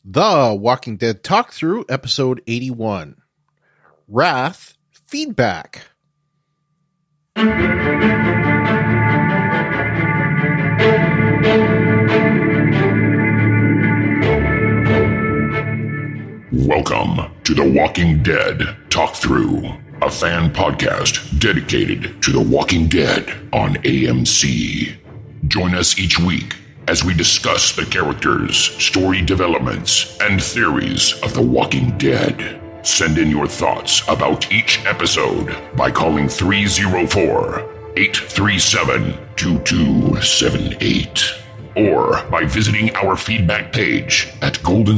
The Walking Dead Talk Through, episode 81. Wrath Feedback. Welcome to The Walking Dead Talk Through, a fan podcast dedicated to The Walking Dead on AMC. Join us each week as we discuss the characters, story developments, and theories of The Walking Dead. Send in your thoughts about each episode by calling 304-837-2278 or by visiting our feedback page at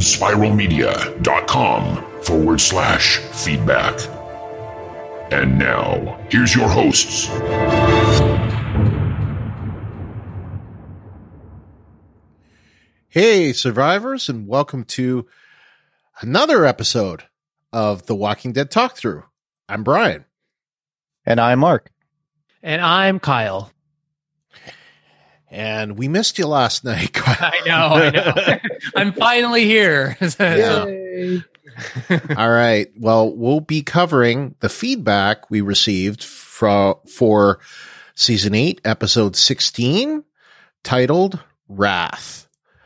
goldenspiralmedia.com/feedback. And now, here's your hosts. Hey, survivors, and welcome to another episode of The Walking Dead Talk Through. I'm Brian. And I'm Mark. And I'm Kyle. And we missed you last night, Kyle. I know. I'm finally here. Yay. All right. Well, we'll be covering the feedback we received for Season 8, Episode 16, titled Wrath.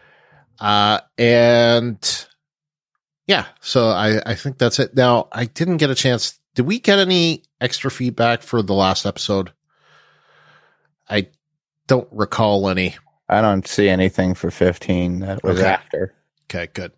And yeah, so I think that's it. Now, I didn't get a chance. Did we get any extra feedback for the last episode? I don't recall any. I don't see anything for 15 that was after. Okay, good.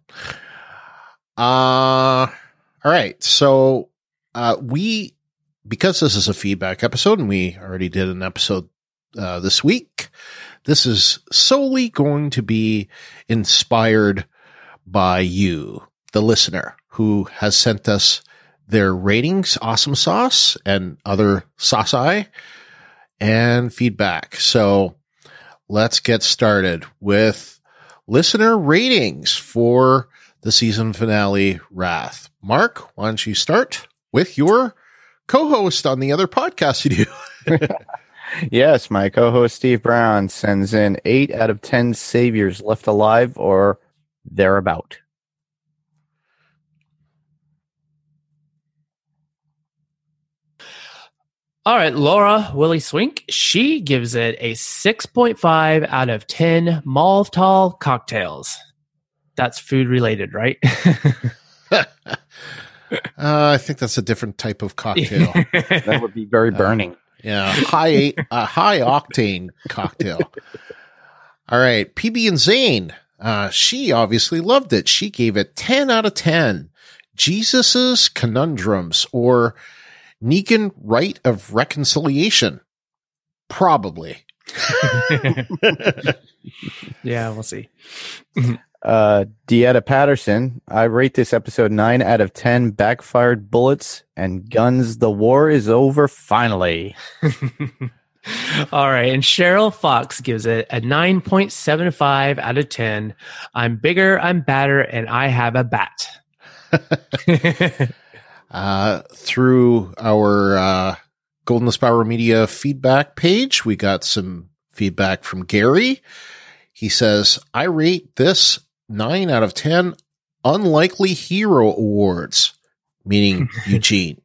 All right. So, because this is a feedback episode and we already did an episode, this week, this is solely going to be inspired by you, the listener, who has sent us their ratings, awesome sauce, and other sauce-eye and feedback. So let's get started with listener ratings for the season finale, Wrath. Mark, why don't you start with your co-host on the other podcast you do? Yes, my co-host Steve Brown sends in 8 out of 10 saviors left alive or thereabout. All right, Laura Willie Swink, she gives it a 6.5 out of 10 Molotov cocktails. That's food related, right? I think that's a different type of cocktail. That would be very burning. Yeah, high octane cocktail. All right, PB and Zane. She obviously loved it. She gave it 10 out of 10. Jesus's Conundrums, or Negan Rite of Reconciliation. Probably. Yeah, we'll see. Dieta Patterson, I rate this episode 9 out of 10 backfired bullets and guns. The war is over finally. All right, and Cheryl Fox gives it a 9.75 out of 10. I'm bigger, I'm badder, and I have a bat. Through our Golden Spiral Media feedback page, we got some feedback from Gary. He says, I rate this 9 out of 10 unlikely hero awards, meaning Eugene.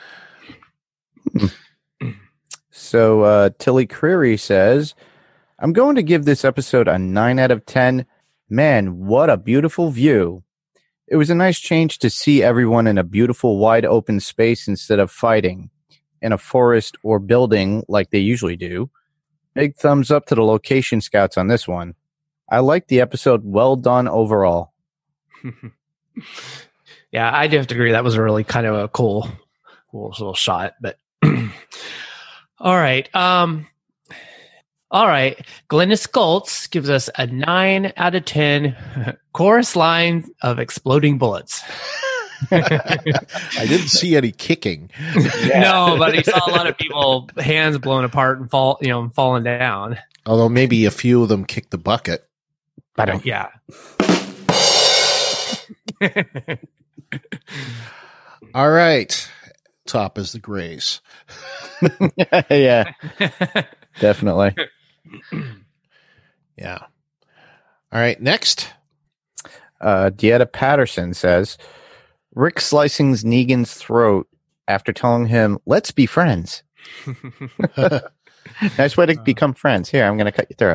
So Tilly Creary says, I'm going to give this episode a 9 out of 10. Man, what a beautiful view. It was a nice change to see everyone in a beautiful wide open space instead of fighting in a forest or building like they usually do. Big thumbs up to the location scouts on this one. I like the episode. Well done overall. Yeah, I do have to agree. That was a really kind of a cool little shot. But all right. All right. Glennis Goltz gives us a 9 out of 10 chorus line of exploding bullets. I didn't see any kicking. Yeah. No, but he saw a lot of people hands blown apart and falling down. Although maybe a few of them kicked the bucket. Yeah. All right. Top is the Grays. Yeah, definitely. Yeah. All right. Next. Dieta Patterson says, Rick slicing Negan's throat after telling him, let's be friends. Nice way to become friends. Here, I'm going to cut your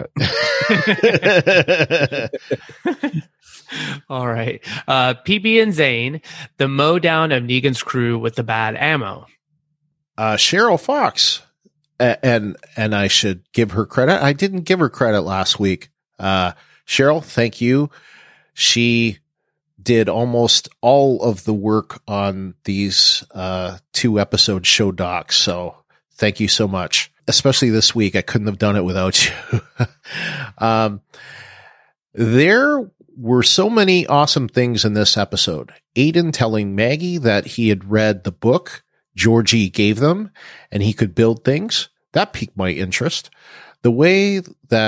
throat. All right. PB and Zane, the mow down of Negan's crew with the bad ammo. Cheryl Fox, and I should give her credit. I didn't give her credit last week. Cheryl, thank you. She did almost all of the work on these 2-episode show docs. So thank you so much. Especially this week. I couldn't have done it without you. There were so many awesome things in this episode. Aiden telling Maggie that he had read the book Georgie gave them and he could build things. That piqued my interest. The way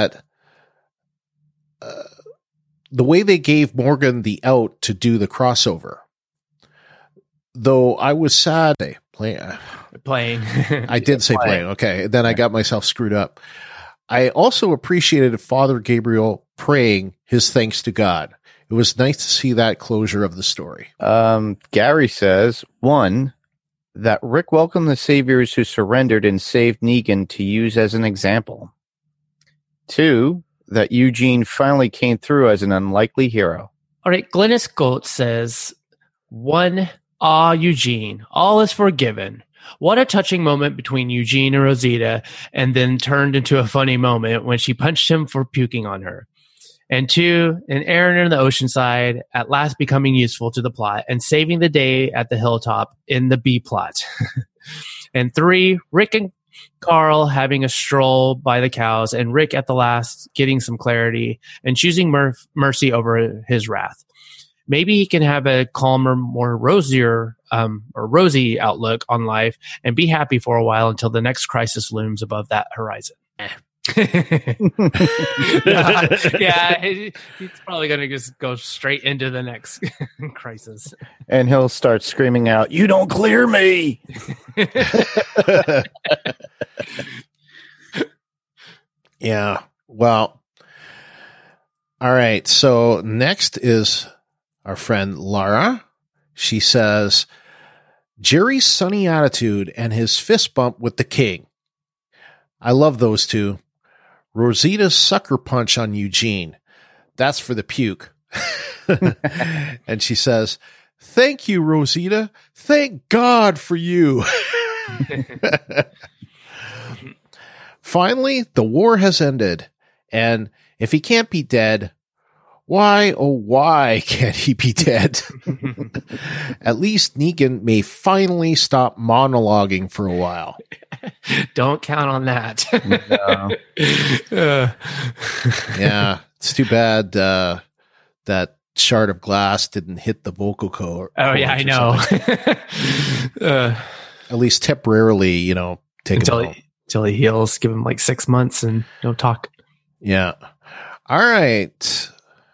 they gave Morgan the out to do the crossover. Though I was sad. Playing. I did say playing. Okay. Then I got myself screwed up. I also appreciated Father Gabriel praying his thanks to God. It was nice to see that closure of the story. Gary says, 1, that Rick welcomed the saviors who surrendered and saved Negan to use as an example. 2, that Eugene finally came through as an unlikely hero. All right. Glennis Goat says, 1, Eugene, all is forgiven. What a touching moment between Eugene and Rosita, and then turned into a funny moment when she punched him for puking on her. And 2, an Aaron in the Oceanside at last becoming useful to the plot and saving the day at the hilltop in the B plot. And 3, Rick and Carl having a stroll by the cows and Rick at the last getting some clarity and choosing mercy over his wrath. Maybe he can have a calmer, more rosier or rosy outlook on life and be happy for a while until the next crisis looms above that horizon. Yeah, he's probably going to just go straight into the next crisis. And he'll start screaming out, "You don't clear me!" Yeah. Well, all right. So next is our friend Lara. She says, Jerry's sunny attitude and his fist bump with the king. I love those two. Rosita's sucker punch on Eugene. That's for the puke. And she says, thank you, Rosita. Thank God for you. Finally, the war has ended. And if he can't be dead, why, oh, why can't he be dead? At least Negan may finally stop monologuing for a while. Don't count on that. No. Yeah, it's too bad that shard of glass didn't hit the vocal cord. Oh, yeah, I know. At least temporarily, take it home. Until he heals. Give him like 6 months and don't talk. Yeah. All right.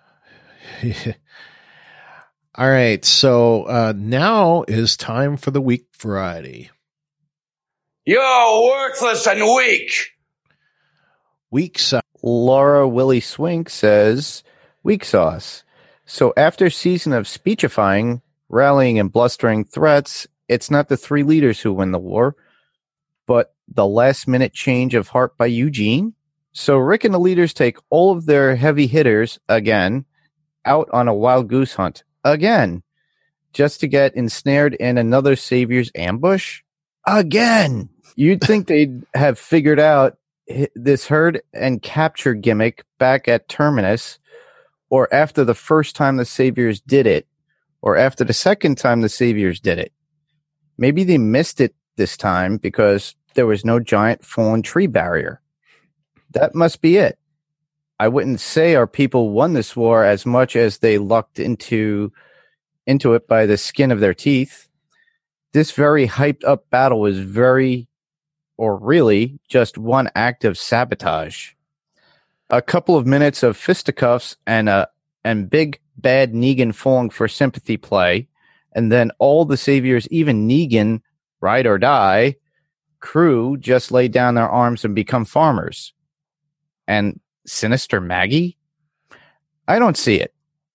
All right. So now is time for the week variety. You're worthless and weak. Week sauce. Laura Willie Swink says, weak sauce. So after season of speechifying, rallying, and blustering threats, it's not the 3 leaders who win the war, but the last-minute change of heart by Eugene. So Rick and the leaders take all of their heavy hitters, again, out on a wild goose hunt, again, just to get ensnared in another savior's ambush, again. You'd think they'd have figured out this herd and capture gimmick back at Terminus, or after the first time the saviors did it, or after the second time the saviors did it. Maybe they missed it this time because there was no giant fallen tree barrier. That must be it. I wouldn't say our people won this war as much as they lucked into it by the skin of their teeth. This very hyped up battle was really just one act of sabotage. A couple of minutes of fisticuffs and big bad Negan falling for sympathy play, and then all the saviors, even Negan, ride or die, crew just lay down their arms and become farmers. And Sinister Maggie? I don't see it.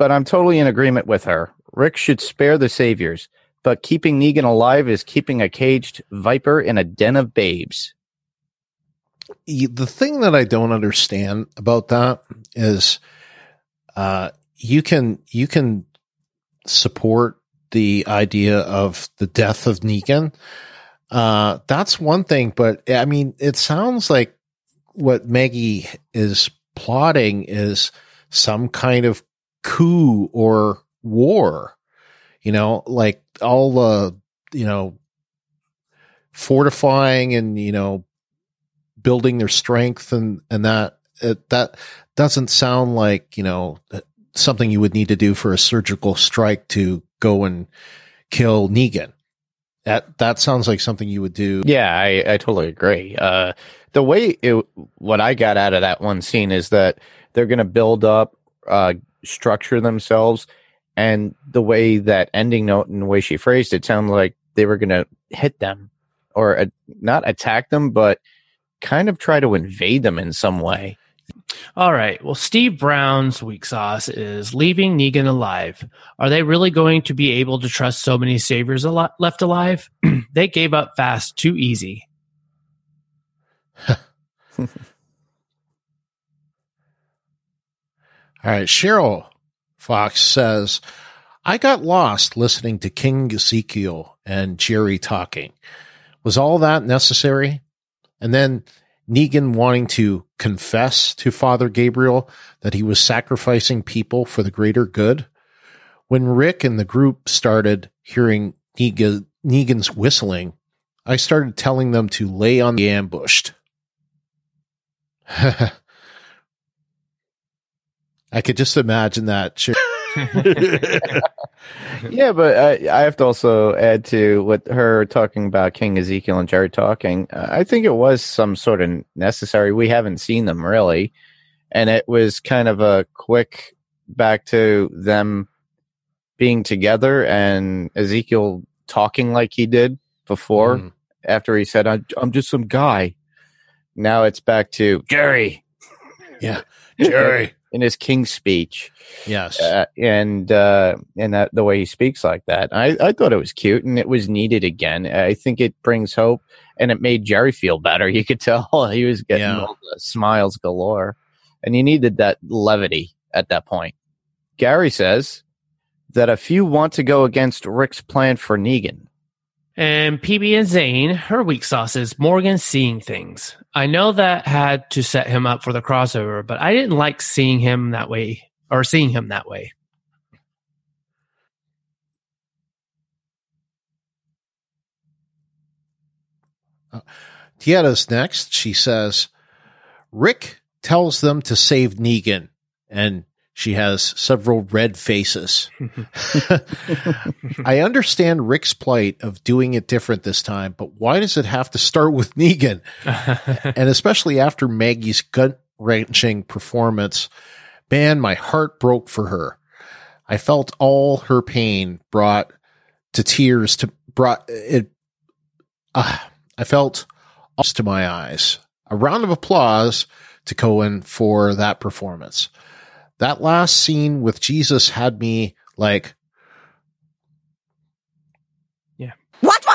but I'm totally in agreement with her. Rick should spare the saviors, but keeping Negan alive is keeping a caged viper in a den of babes. The thing that I don't understand about that is you can support the idea of the death of Negan. That's one thing, but I mean, it sounds like what Maggie is plotting is some kind of coup or war, like all the, fortifying and, building their strength and that doesn't sound like, something you would need to do for a surgical strike to go and kill Negan. That sounds like something you would do. Yeah, I totally agree. The way what I got out of that one scene is that they're going to build up, structure themselves, and the way that ending note and the way she phrased it sounded like they were going to hit them or not attack them, but kind of try to invade them in some way. All right. Well, Steve Brown's weak sauce is leaving Negan alive. Are they really going to be able to trust so many saviors left alive? They gave up fast, too easy. All right. Cheryl Fox says, I got lost listening to King Ezekiel and Jerry talking. Was all that necessary? And then Negan wanting to confess to Father Gabriel that he was sacrificing people for the greater good. When Rick and the group started hearing Negan's whistling, I started telling them to lay on the ambushed. I could just imagine that. Yeah, but I have to also add to what her talking about King Ezekiel and Jerry talking. I think it was some sort of necessary. We haven't seen them really. And it was kind of a quick back to them being together and Ezekiel talking like he did before after he said, I'm just some guy. Now it's back to Jerry. Yeah, Jerry. In his King speech. Yes. And that the way he speaks like that. I thought it was cute and it was needed again. I think it brings hope and it made Jerry feel better. You could tell he was getting all the smiles galore and he needed that levity at that point. Gary says that a few want to go against Rick's plan for Negan. And PB and Zane, her weak sauce is Morgan seeing things. I know that had to set him up for the crossover, but I didn't like seeing him that way. Tieda's next. She says, Rick tells them to save Negan, and she has several red faces. I understand Rick's plight of doing it different this time, but why does it have to start with Negan? And especially after Maggie's gut-wrenching performance, man, my heart broke for her. I felt all her pain brought to tears I felt to my eyes. A round of applause to Cohen for that performance. That last scene with Jesus had me like, yeah. What?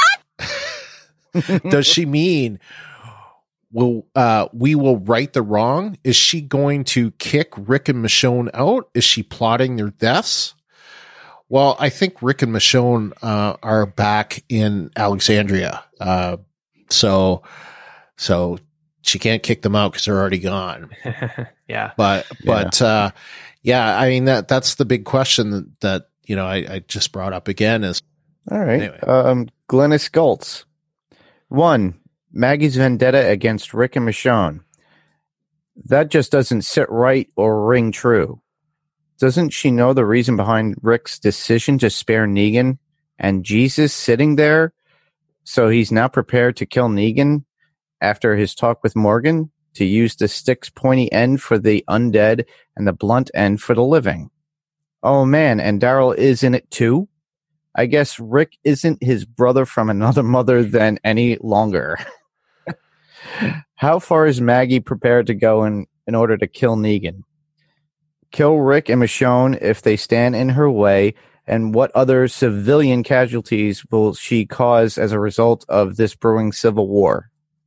Does she mean we will right the wrong? Is she going to kick Rick and Michonne out? Is she plotting their deaths? Well, I think Rick and Michonne are back in Alexandria. So she can't kick them out because they're already gone. Yeah. But I mean, that's the big question that I just brought up again is. All right. Anyway. Glennis Gultz. 1, Maggie's vendetta against Rick and Michonne. That just doesn't sit right or ring true. Doesn't she know the reason behind Rick's decision to spare Negan and Jesus sitting there? So he's now prepared to kill Negan after his talk with Morgan to use the stick's pointy end for the undead and the blunt end for the living. Oh man, and Daryl is in it too? I guess Rick isn't his brother from another mother then any longer. How far is Maggie prepared to go in order to kill Negan? kill Rick and Michonne if they stand in her way? And what other civilian casualties will she cause as a result of this brewing civil war?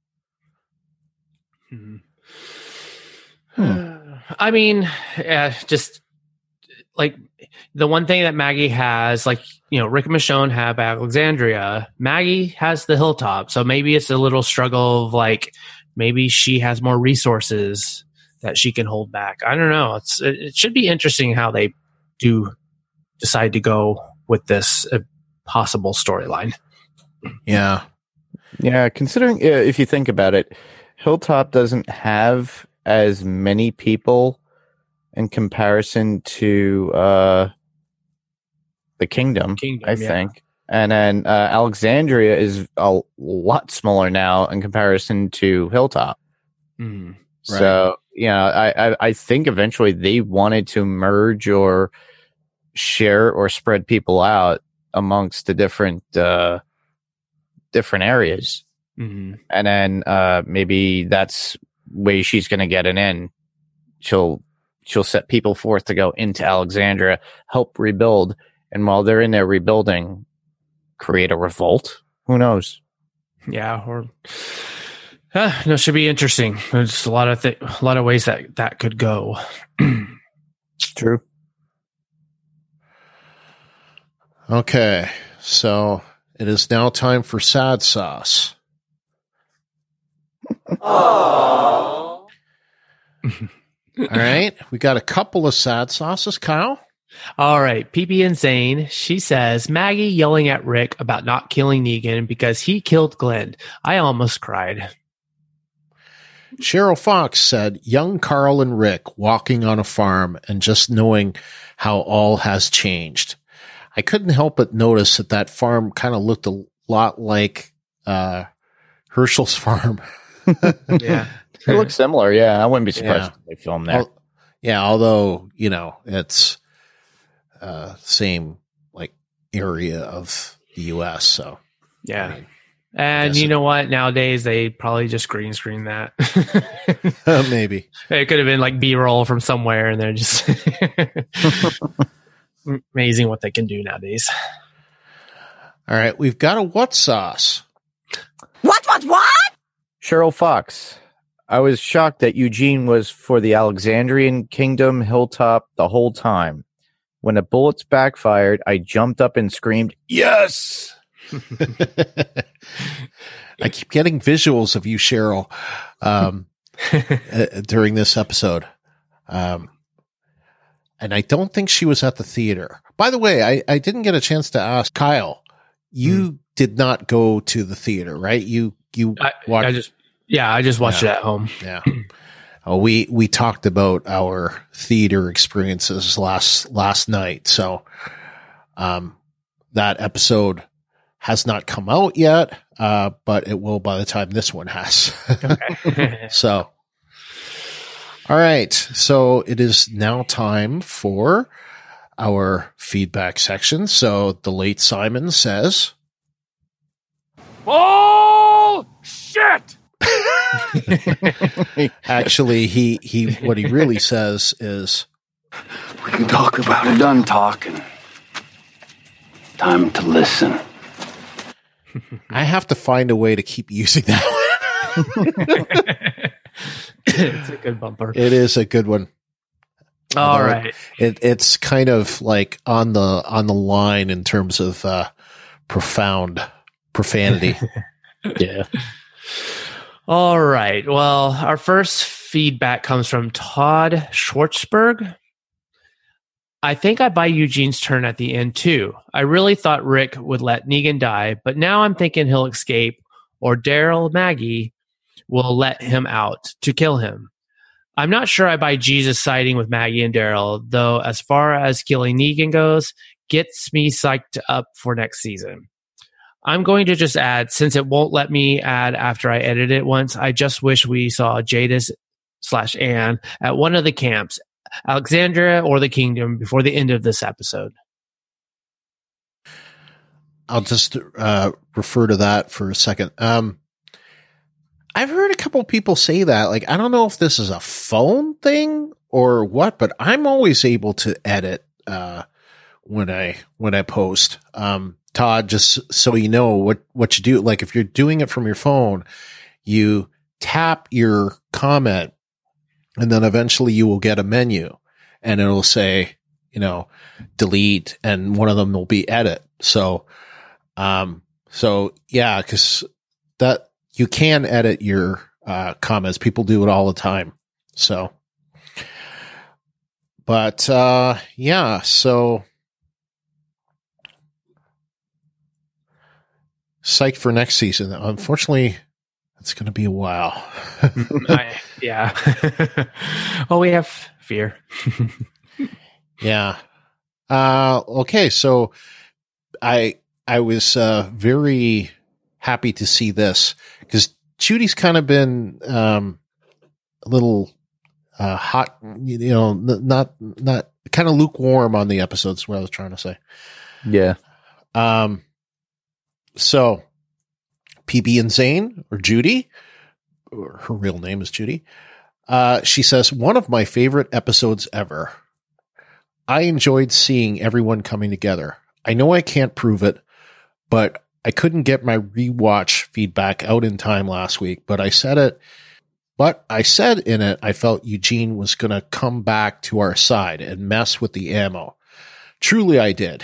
I mean, just like the one thing that Maggie has, like, Rick and Michonne have Alexandria. Maggie has the Hilltop. So maybe it's a little struggle of like, maybe she has more resources that she can hold back. I don't know. It should be interesting how they do decide to go with this possible storyline. Yeah. Yeah, considering if you think about it, Hilltop doesn't have as many people in comparison to the Kingdom, I think. And then Alexandria is a lot smaller now in comparison to Hilltop. Right. So, I think eventually they wanted to merge or share or spread people out amongst the different areas. Mm-hmm. And then maybe that's way she's going to get an in. She'll set people forth to go into Alexandria, help rebuild, and while they're in there rebuilding, create a revolt. Who knows? Yeah, or no, should be interesting. There's a lot of ways that could go. True. Okay, so it is now time for sad sauce. All right, we got a couple of sad sauces, Kyle. All right, PP Insane. She says, Maggie yelling at Rick about not killing Negan because he killed Glenn. I almost cried. Cheryl Fox said, young Carl and Rick walking on a farm and just knowing how all has changed. I couldn't help but notice that farm kind of looked a lot like Herschel's farm. Yeah. It looks similar, yeah. I wouldn't be surprised if they filmed there. Although, it's same like area of the US, so yeah. I mean, and you know what? Nowadays they probably just green screen that. maybe. It could have been like B-roll from somewhere and they're just amazing what they can do nowadays. All right, we've got a what sauce? What? Cheryl Fox. I was shocked that Eugene was for the Alexandrian Kingdom Hilltop the whole time. When the bullets backfired, I jumped up and screamed, yes! I keep getting visuals of you, Cheryl, during this episode. And I don't think she was at the theater. By the way, I didn't get a chance to ask Kyle. You did not go to the theater, right? You watched. I just watched it at home. Yeah. We talked about our theater experiences last night. So, that episode has not come out yet, but it will by the time this one has. Okay. So, all right. So it is now time for our feedback section. So the late Simon says, Bullshit! actually, he what he really says is, We can talk about it. Done talking. Time to listen. I have to find a way to keep using that. It's a good bumper. It is a good one. All right. It's kind of like on the line in terms of profanity. Yeah. All right. Well, our first feedback comes from Todd Schwartzberg. I think I buy Eugene's turn at the end too. I really thought Rick would let Negan die, but now I'm thinking he'll escape or Daryl Maggie will let him out to kill him. I'm not sure I buy Jesus siding with Maggie and Daryl, though as far as killing Negan goes, gets me psyched up for next season. I'm going to just add, since it won't let me add after I edit it once, I just wish we saw Jadis/Anne at one of the camps, Alexandria or the Kingdom, before the end of this episode. I'll just refer to that for a second. I've heard a couple people say that. Like, I don't know if this is a phone thing or what, but I'm always able to edit when I post. Todd, just so you know what you do, like if you're doing it from your phone, you tap your comment and then eventually you will get a menu and it'll say, delete, and one of them will be edit. So yeah, cause that you can edit your comments. People do it all the time. So, but, yeah, so psyched for next season. Unfortunately, it's going to be a while. Yeah. Well, we have fear. Yeah. Okay. So I was, very happy to see this because Judy's kind of been, a little, hot, not kind of lukewarm on the episodes, is what I was trying to say. Yeah. So PB and Zane, or Judy, or her real name is Judy. She says, one of my favorite episodes ever. I enjoyed seeing everyone coming together. I know I can't prove it, but I couldn't get my rewatch feedback out in time last week, but I said in it, I felt Eugene was going to come back to our side and mess with the ammo. Truly, I did.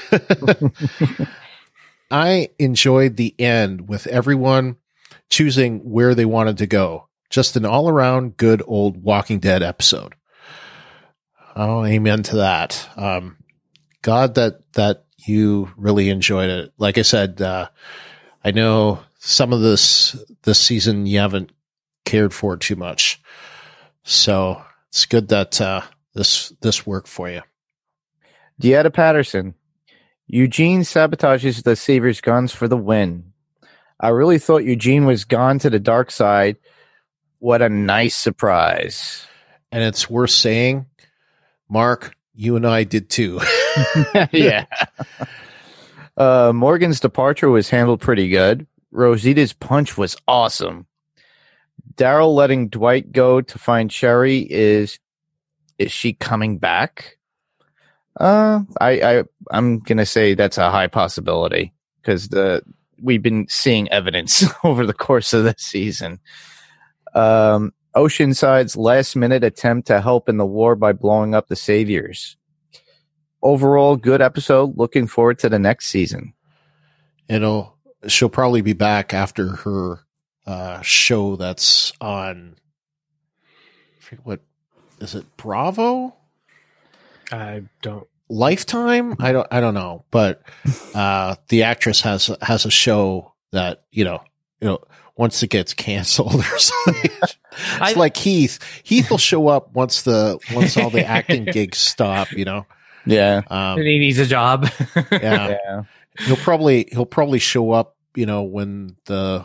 I enjoyed the end with everyone choosing where they wanted to go. Just an all around good old Walking Dead episode. Oh, amen to that. God, that you really enjoyed it. Like I said, I know some of this season you haven't cared for too much. So it's good that, this worked for you. Deetta Patterson. Eugene sabotages the Savior's guns for the win. I really thought Eugene was gone to the dark side. What a nice surprise. And it's worth saying, Mark, you and I did too. Yeah. Morgan's departure was handled pretty good. Rosita's punch was awesome. Daryl letting Dwight go to find Sherry is she coming back? I'm gonna say that's a high possibility because we've been seeing evidence over the course of this season. Oceanside's last minute attempt to help in the war by blowing up the Saviors. Overall, good episode. Looking forward to the next season. She'll probably be back after her show that's on. I forget what is it? Bravo? I don't. Lifetime? I don't know, but the actress has a show that once it gets canceled or something. It's like Heath will show up once all the acting gigs stop. Yeah, and he needs a job. Yeah. He'll probably show up. When the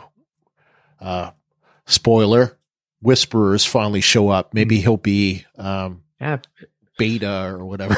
spoiler Whisperers finally show up. Maybe he'll be Beta or whatever.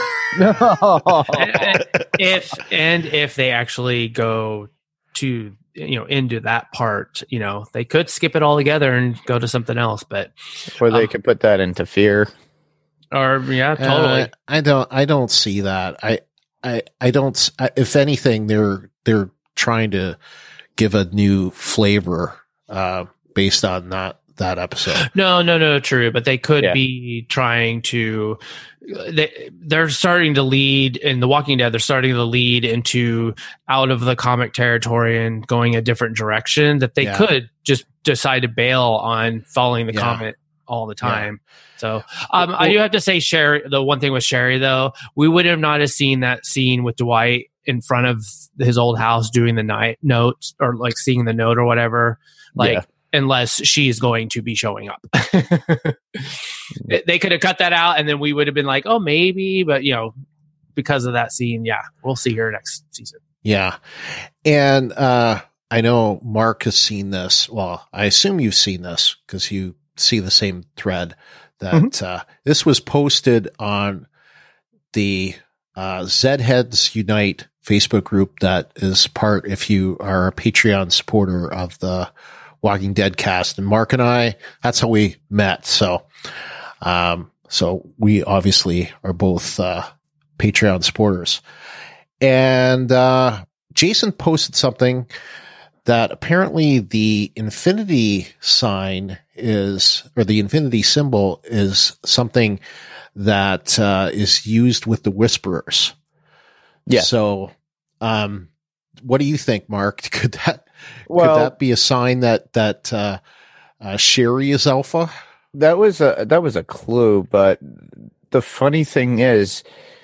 if they actually go to into that part, they could skip it all together and go to something else, but or they could put that into Fear. Or totally. I don't see that. I don't. If anything, they're trying to give a new flavor based on that episode. No, true. But they could be trying to. They're starting to lead in The Walking Dead. They're starting to lead into out of the comic territory and going a different direction. That they could just decide to bail on following the comic all the time. Yeah. So I do have to say, Sherry. The one thing with Sherry, though, we would have not have seen that scene with Dwight in front of his old house doing the night notes or like seeing the note or whatever. Unless she's going to be showing up. They could have cut that out and then we would have been like, oh, maybe. But, because of that scene, we'll see her next season. Yeah. And I know Mark has seen this. Well, I assume you've seen this because you see the same thread that this was posted on the Zedheads Unite Facebook group that is part, if you are a Patreon supporter of the Walking Dead cast, and Mark and I, that's how we met. So, So we obviously are both Patreon supporters. And Jason posted something that apparently the infinity sign or the infinity symbol is something that is used with the Whisperers. Yeah. So, what do you think, Mark? Could that be a sign that Sherry is Alpha? That was a clue, but the funny thing is,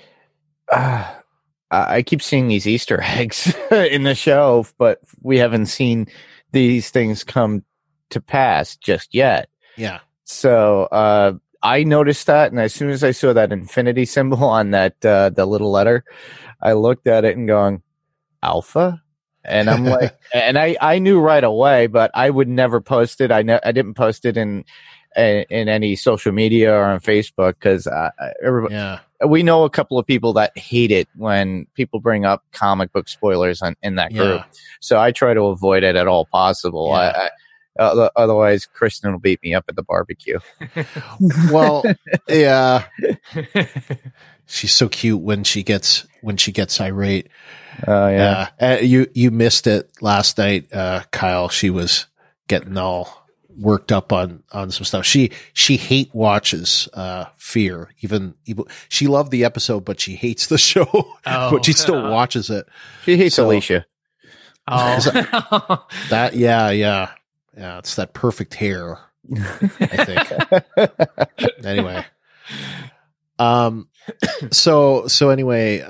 I keep seeing these Easter eggs in the show, but we haven't seen these things come to pass just yet. Yeah. So I noticed that, and as soon as I saw that infinity symbol on that the little letter, I looked at it and going, Alpha? And I'm like, and I knew right away, but I would never post it. I didn't post it in any social media or on Facebook because we know a couple of people that hate it when people bring up comic book spoilers in that group. Yeah. So I try to avoid it at all possible. Yeah. Otherwise, Kristen will beat me up at the barbecue. Well, yeah, she's so cute when she gets irate. Yeah. You missed it last night, Kyle. She was getting all worked up on some stuff. She hate watches Fear. Even she loved the episode, but she hates the show. But she still watches it. She hates Alicia. Oh, That yeah. It's that perfect hair. I think. Anyway, so anyway,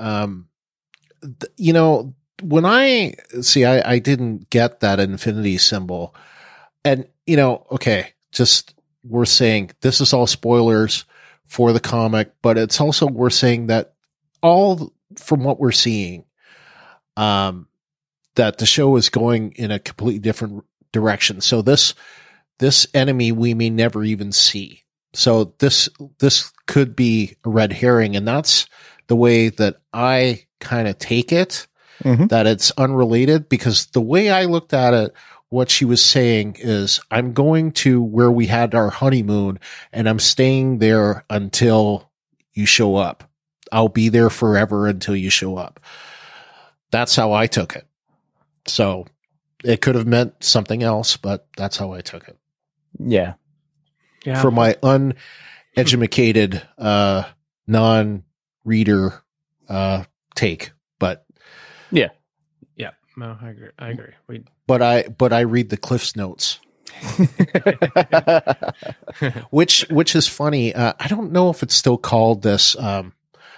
when I didn't get that infinity symbol. And, okay, just we're saying this is all spoilers for the comic, but it's also we're saying that all from what we're seeing, that the show is going in a completely different direction. So this enemy we may never even see. So this could be a red herring, and that's the way that I kind of take it, that it's unrelated, because the way I looked at it, what she was saying is, I'm going to where we had our honeymoon and I'm staying there until you show up. I'll be there forever until you show up. That's how I took it. So it could have meant something else, but that's how I took it. Yeah. For my uneducated, non-reader, take, but yeah. No, I agree. But I read the Cliff's Notes, which is funny. I don't know if it's still called this. One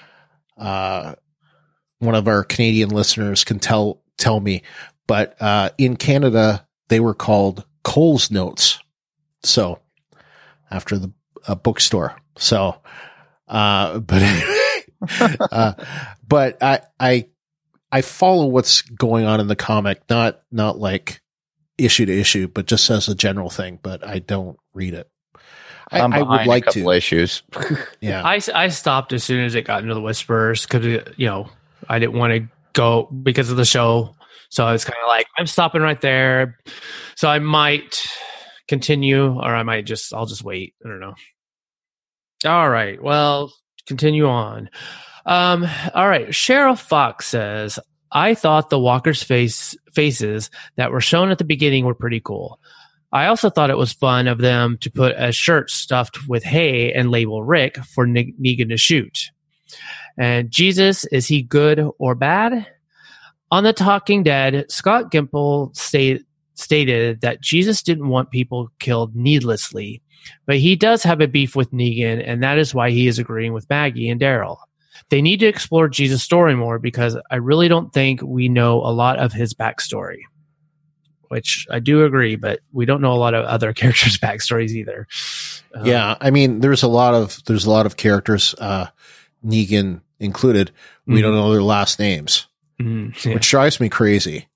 of our Canadian listeners can tell me, but in Canada they were called Cole's Notes. So after the bookstore. So, but anyway, but I follow what's going on in the comic, not like issue to issue, but just as a general thing. But I don't read it. I would like a couple issues. Yeah, I stopped as soon as it got into the Whisperers because I didn't want to go because of the show. So I was kind of like, I'm stopping right there. So I might continue, or I'll just wait. I don't know. All right. Well, continue on. All right. Sheriff Fox says, I thought the walkers' faces that were shown at the beginning were pretty cool. I also thought it was fun of them to put a shirt stuffed with hay and label Rick for Negan to shoot. And Jesus, is he good or bad? On The Talking Dead, Scott Gimple stated that Jesus didn't want people killed needlessly, but he does have a beef with Negan, and that is why he is agreeing with Maggie and Daryl. They need to explore Jesus' story more because I really don't think we know a lot of his backstory, which I do agree, but we don't know a lot of other characters' backstories either. Yeah. I mean, there's a lot of characters, Negan included. We don't know their last names, which drives me crazy.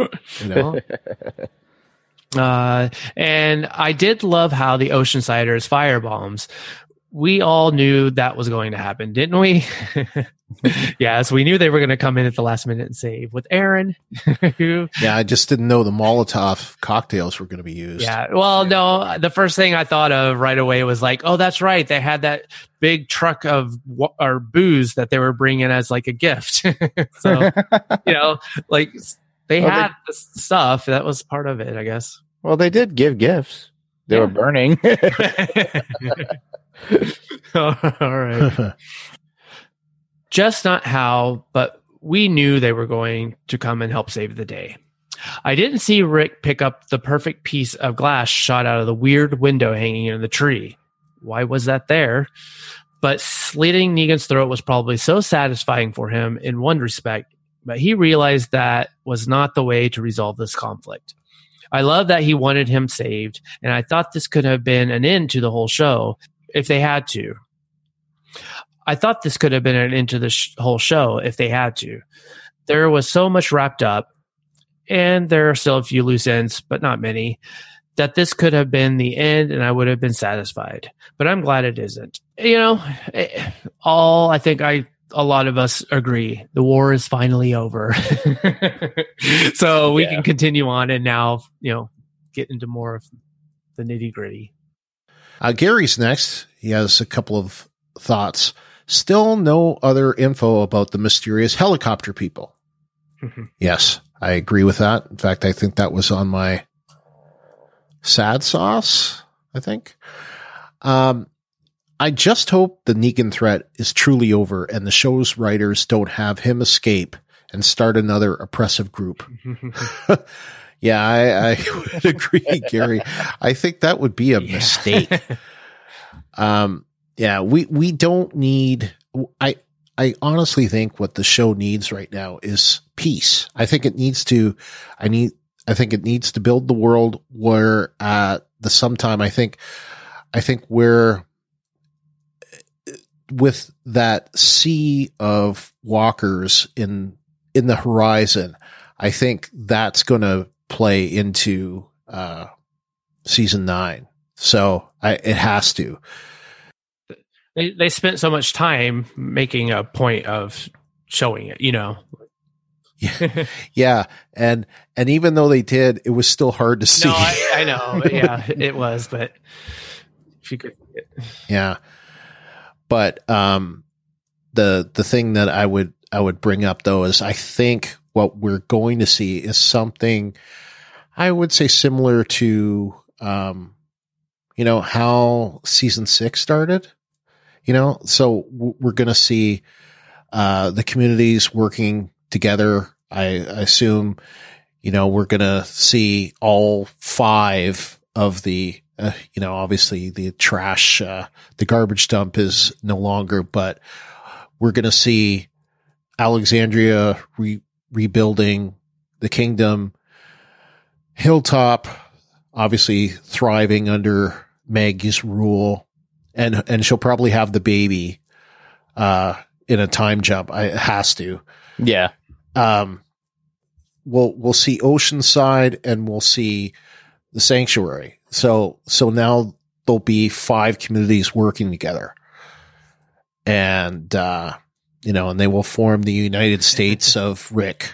And I did love how the Oceansiders firebombs. We all knew that was going to happen, didn't we? Yeah, so we knew they were going to come in at the last minute and save with Aaron. who, Yeah, I just didn't know the Molotov cocktails were going to be used. yeah, well, no, the first thing I thought of right away was like, oh, that's right. They had that big truck of or booze that they were bringing as like a gift. So, like they had this stuff. That was part of it, I guess. Well, they did give gifts. They were burning. All right. Just not how, but we knew they were going to come and help save the day. I didn't see Rick pick up the perfect piece of glass shot out of the weird window hanging in the tree. Why was that there? But slitting Negan's throat was probably so satisfying for him in one respect, but he realized that was not the way to resolve this conflict. I love that he wanted him saved, and I thought this could have been an end to the whole show if they had to. There was so much wrapped up, and there are still a few loose ends, but not many, that this could have been the end and I would have been satisfied. But I'm glad it isn't. A lot of us agree the war is finally over. So we can continue on and now, get into more of the nitty gritty. Gary's next. He has a couple of thoughts. Still no other info about the mysterious helicopter people. Yes, I agree with that. In fact, I think that was on my sad sauce, I think. I just hope the Negan threat is truly over and the show's writers don't have him escape and start another oppressive group. Yeah, I would agree, Gary. I think that would be a mistake. Yeah, we don't need, I honestly think what the show needs right now is peace. I think it needs to build the world where at the sometime, I think we're with that sea of walkers in the horizon. I think that's going to play into, season 9. So it has to. They spent so much time making a point of showing it, Yeah. And even though they did, it was still hard to see. No, I know. Yeah, it was, but if you could. Yeah. But, the thing that I would bring up though is I think what we're going to see is something I would say similar to, how season 6 started. So we're going to see the communities working together. I assume, we're going to see all 5 of the, obviously the trash, the garbage dump is no longer, but we're going to see Alexandria rebuilding the kingdom, Hilltop obviously thriving under Maggie's rule. And she'll probably have the baby, in a time jump. It has to. Yeah. We'll see Oceanside and we'll see the Sanctuary. So now there'll be 5 communities working together, and and they will form the United States of Rick.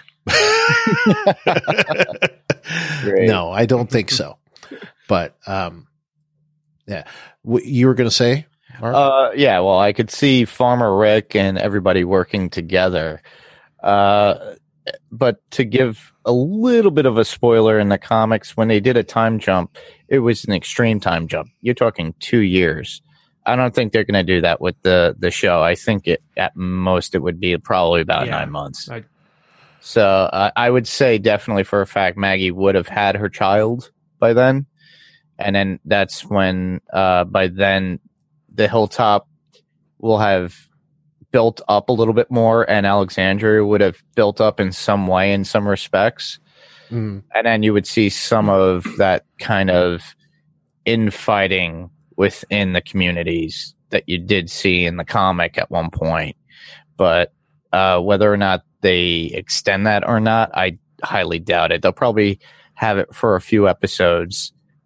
No, I don't think so. But yeah. You were going to say, Mark? Yeah, well, I could see Farmer Rick and everybody working together. But to give a little bit of a spoiler in the comics, when they did a time jump, it was an extreme time jump. You're talking 2 years. I don't think they're going to do that with the show. I think at most it would be probably about 9 months. So I would say definitely for a fact Maggie would have had her child by then. And then that's when, by then, the Hilltop will have built up a little bit more, and Alexandria would have built up in some way, in some respects. And then you would see some of that kind of infighting within the communities that you did see in the comic at one point. But whether or not they extend that or not, I highly doubt it. They'll probably have it for a few episodes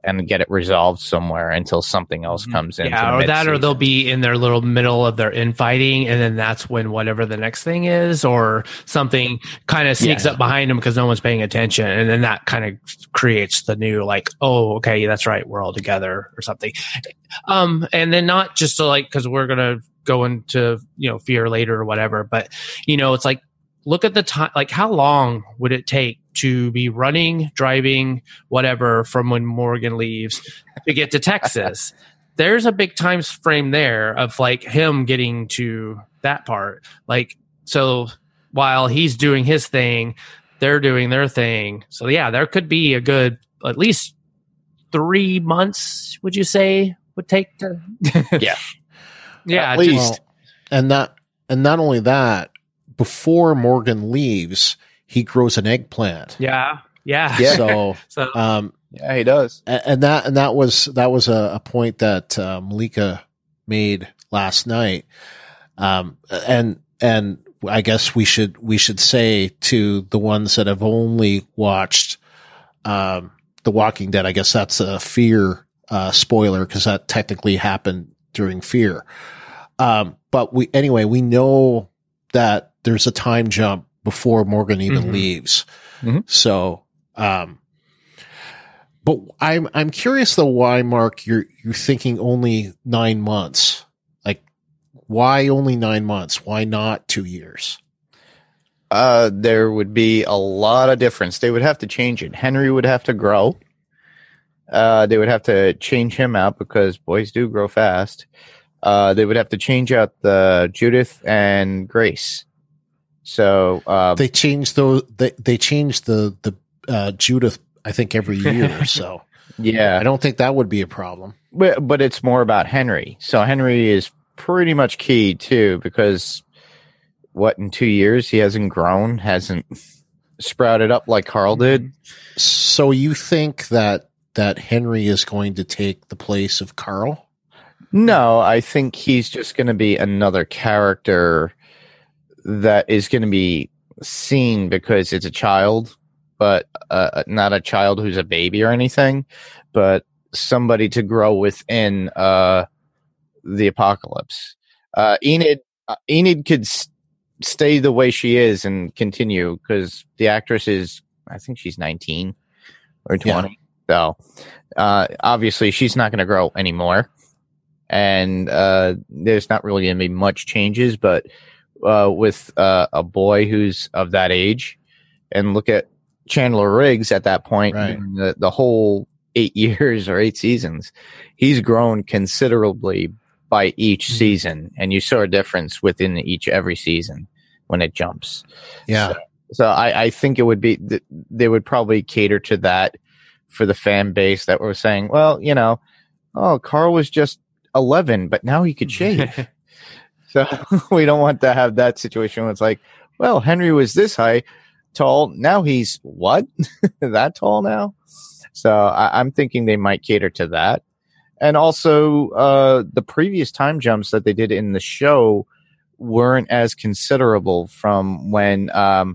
and get it resolved somewhere until something else comes in. Yeah, or that, or they'll be in their little middle of their infighting, and then that's when whatever the next thing is, or something kind of sneaks up behind them because no one's paying attention, and then that kind of creates the new like, oh, okay, that's right, we're all together or something. And then not just to like, because we're gonna go into fear later or whatever, but it's like, look at the time, like how long would it take to be running, driving, whatever, from when Morgan leaves to get to Texas? There's a big time frame there of like him getting to that part. Like, so while he's doing his thing, they're doing their thing. So yeah, there could be a good, at least 3 months, would you say would take to? Yeah. Yeah. At least. and not only that, before Morgan leaves, he grows an eggplant. Yeah. So, Yeah, he does. and that was a point that Malika made last night. And I guess we should say to the ones that have only watched The Walking Dead, I guess that's a Fear spoiler because that technically happened during Fear. But we know that there's a time jump before Morgan even leaves. Mm-hmm. So, but I'm curious though why, Mark, you're thinking only 9 months. Like, why only 9 months? Why not 2 years? There would be a lot of difference. They would have to change it. Henry would have to grow. They would have to change him out because boys do grow fast. They would have to change out the Judith and Grace. So They changed They changed the Judith, I think, every year. So yeah, I don't think that would be a problem. but it's more about Henry. So Henry is pretty much key too, because in 2 years he hasn't grown, hasn't sprouted up like Carl did. So you think that Henry is going to take the place of Carl? No, I think he's just going to be another character that is going to be seen because it's a child, but not a child who's a baby or anything, but somebody to grow within the apocalypse. Enid could stay the way she is and continue because the actress is, I think she's 19 or 20. Yeah. So obviously she's not going to grow anymore. And there's not really going to be much changes, but with a boy who's of that age, and look at Chandler Riggs at that point, right. the whole 8 years or 8 seasons, he's grown considerably by each season, and you saw a difference within every season when it jumps. Yeah. So I think it would be they would probably cater to that for the fan base that were saying, well, Carl was just 11, but now he could shave. So we don't want to have that situation where it's like, well, Henry was this tall. Now he's what? That tall now? So I'm thinking they might cater to that. And also, the previous time jumps that they did in the show weren't as considerable from when,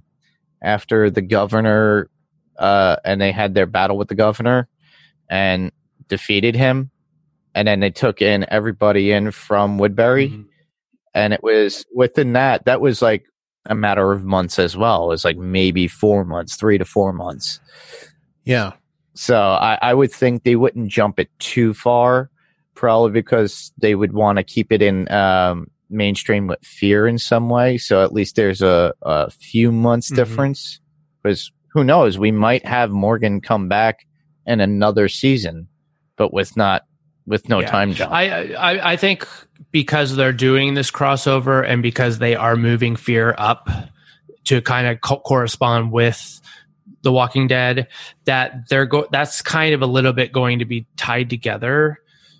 after the governor, and they had their battle with the governor and defeated him. And then they took in everybody in from Woodbury. Mm-hmm. And it was within that was like a matter of months as well. It was like maybe 4 months, 3 to 4 months. Yeah. So I would think they wouldn't jump it too far, probably because they would want to keep it in mainstream with Fear in some way. So at least there's a few months difference. Because who knows, we might have Morgan come back in another season, but with no time jump. I think because they're doing this crossover and because they are moving Fear up to kind of correspond with The Walking Dead, that that's kind of a little bit going to be tied together.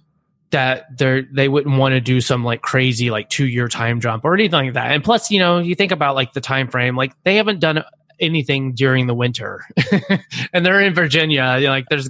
That they wouldn't want to do some like crazy like 2-year time jump or anything like that. And plus, you think about like the time frame, like they haven't done anything during the winter, and they're in Virginia. Like there's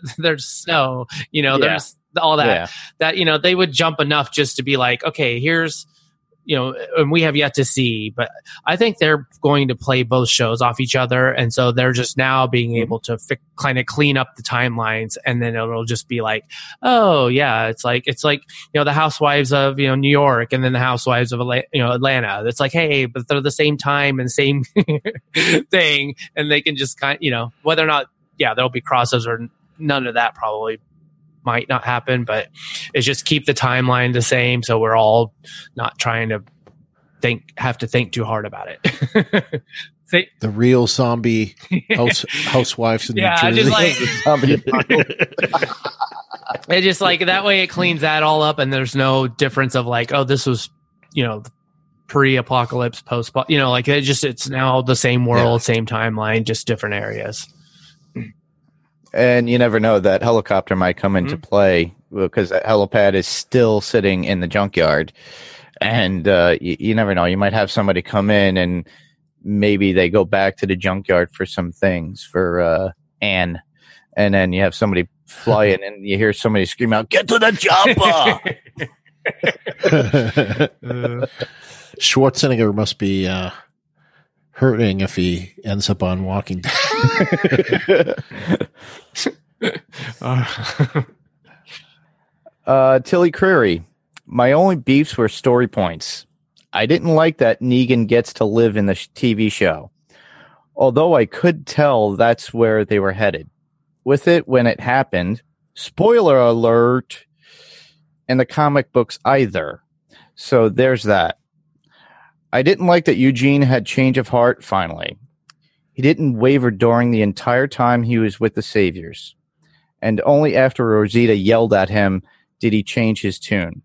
snow. There's all that. Yeah. That they would jump enough just to be like, okay, here's and we have yet to see, but I think they're going to play both shows off each other. And so they're just now being able to kind of clean up the timelines. And then it'll just be like, oh yeah, it's like, the Housewives of, New York, and then the Housewives of, Atlanta. It's like, hey, but they're the same time and same thing. And they can just whether or not, there'll be crosses or none of that probably might not happen, but it's just keep the timeline the same, so we're all not trying to have to think too hard about it. The real zombie housewives in New Jersey. It's just like that way it cleans that all up, and there's no difference of like, oh, this was pre-apocalypse, post, it's now the same world, same timeline, just different areas. And you never know, that helicopter might come into play because that helipad is still sitting in the junkyard. And you never know. You might have somebody come in and maybe they go back to the junkyard for some things for Anne. And then you have somebody fly in and you hear somebody scream out, "Get to the chopper!" Schwarzenegger must be hurting if he ends up on Walking Dead. Tilly Creary, my only beefs were story points. I didn't like that Negan gets to live in the TV show, although I could tell that's where they were headed with it when it happened. Spoiler alert, in the comic books either. So there's that. I didn't like that Eugene had change of heart finally. He didn't waver during the entire time he was with the Saviors. And only after Rosita yelled at him did he change his tune.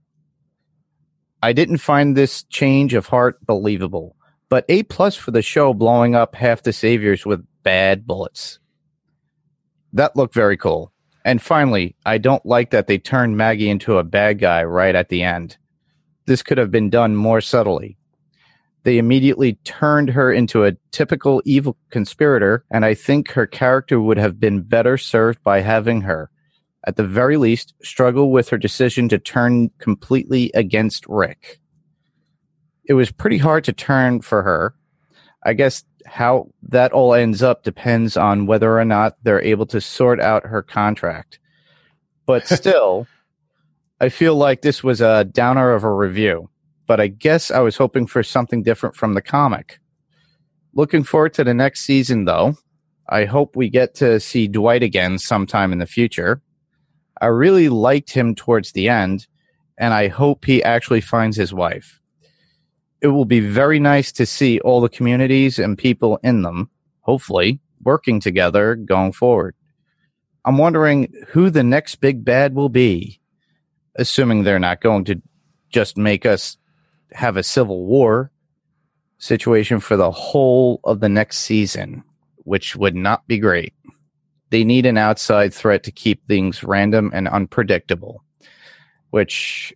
I didn't find this change of heart believable, but A+ for the show blowing up half the Saviors with bad bullets. That looked very cool. And finally, I don't like that they turned Maggie into a bad guy right at the end. This could have been done more subtly. They immediately turned her into a typical evil conspirator, and I think her character would have been better served by having her, at the very least, struggle with her decision to turn completely against Rick. It was pretty hard to turn for her. I guess how that all ends up depends on whether or not they're able to sort out her contract. But still, I feel like this was a downer of a review. But I guess I was hoping for something different from the comic. Looking forward to the next season, though. I hope we get to see Dwight again sometime in the future. I really liked him towards the end, and I hope he actually finds his wife. It will be very nice to see all the communities and people in them, hopefully, working together going forward. I'm wondering who the next big bad will be, assuming they're not going to just make us have a civil war situation for the whole of the next season, which would not be great. They need an outside threat to keep things random and unpredictable, which,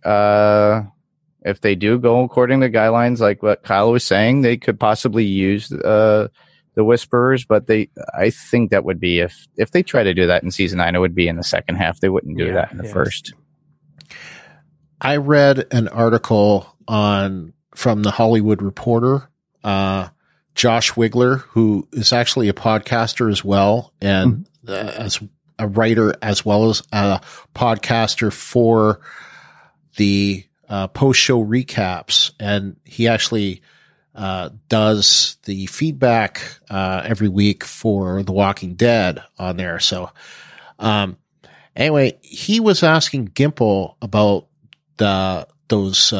if they do go according to guidelines, like what Kyle was saying, they could possibly use the Whisperers, but I think that would be, if they try to do that in season 9, it would be in the second half. They wouldn't do that in the first. I read an article from the Hollywood Reporter, Josh Wigler, who is actually a podcaster as well, and as a writer as well as a podcaster for the post-show recaps, and he actually does the feedback every week for The Walking Dead on there. So anyway, he was asking Gimple about those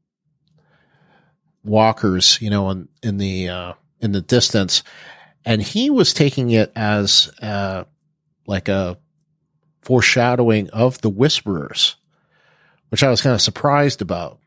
walkers, in the distance, and he was taking it as like a foreshadowing of the Whisperers, which I was kind of surprised about.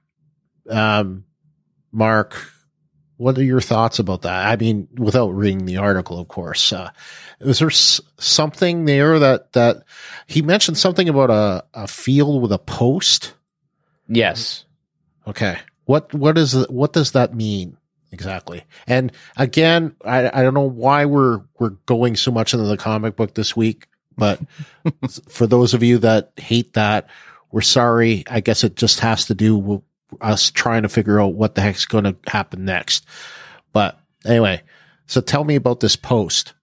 Mark, what are your thoughts about that? I mean, without reading the article, of course. Was there something there that he mentioned something about a field with a post? Yes. Okay. What does that mean exactly? And again, I don't know why we're going so much into the comic book this week, but for those of you that hate that, we're sorry. I guess it just has to do us trying to figure out what the heck's going to happen next. But anyway, so tell me about this post.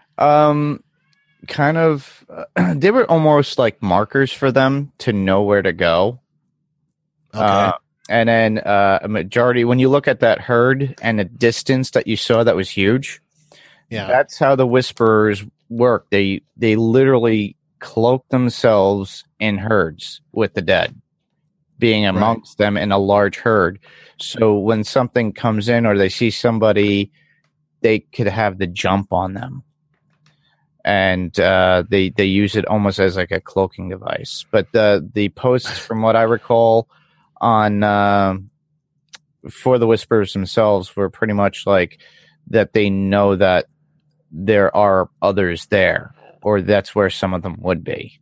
Kind of, they were almost like markers for them to know where to go. Okay. And then a majority, when you look at that herd and the distance that you saw, that was huge. Yeah. That's how the Whisperers work. They literally cloak themselves in herds with the dead, being amongst them in a large herd. So when something comes in or they see somebody, they could have the jump on them. And they use it almost as like a cloaking device. But the posts, from what I recall, on for the Whisperers themselves were pretty much like that they know that there are others there, or that's where some of them would be.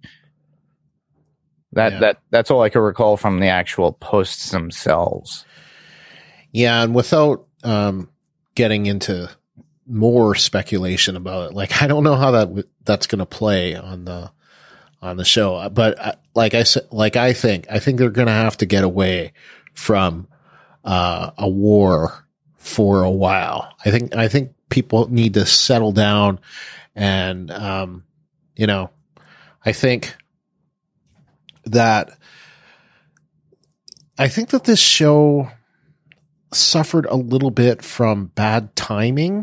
That's all I can recall from the actual posts themselves. Yeah, and without getting into more speculation about it, like I don't know how that's going to play on the show, but I think they're going to have to get away from a war for a while. I think people need to settle down, and I think that this show suffered a little bit from bad timing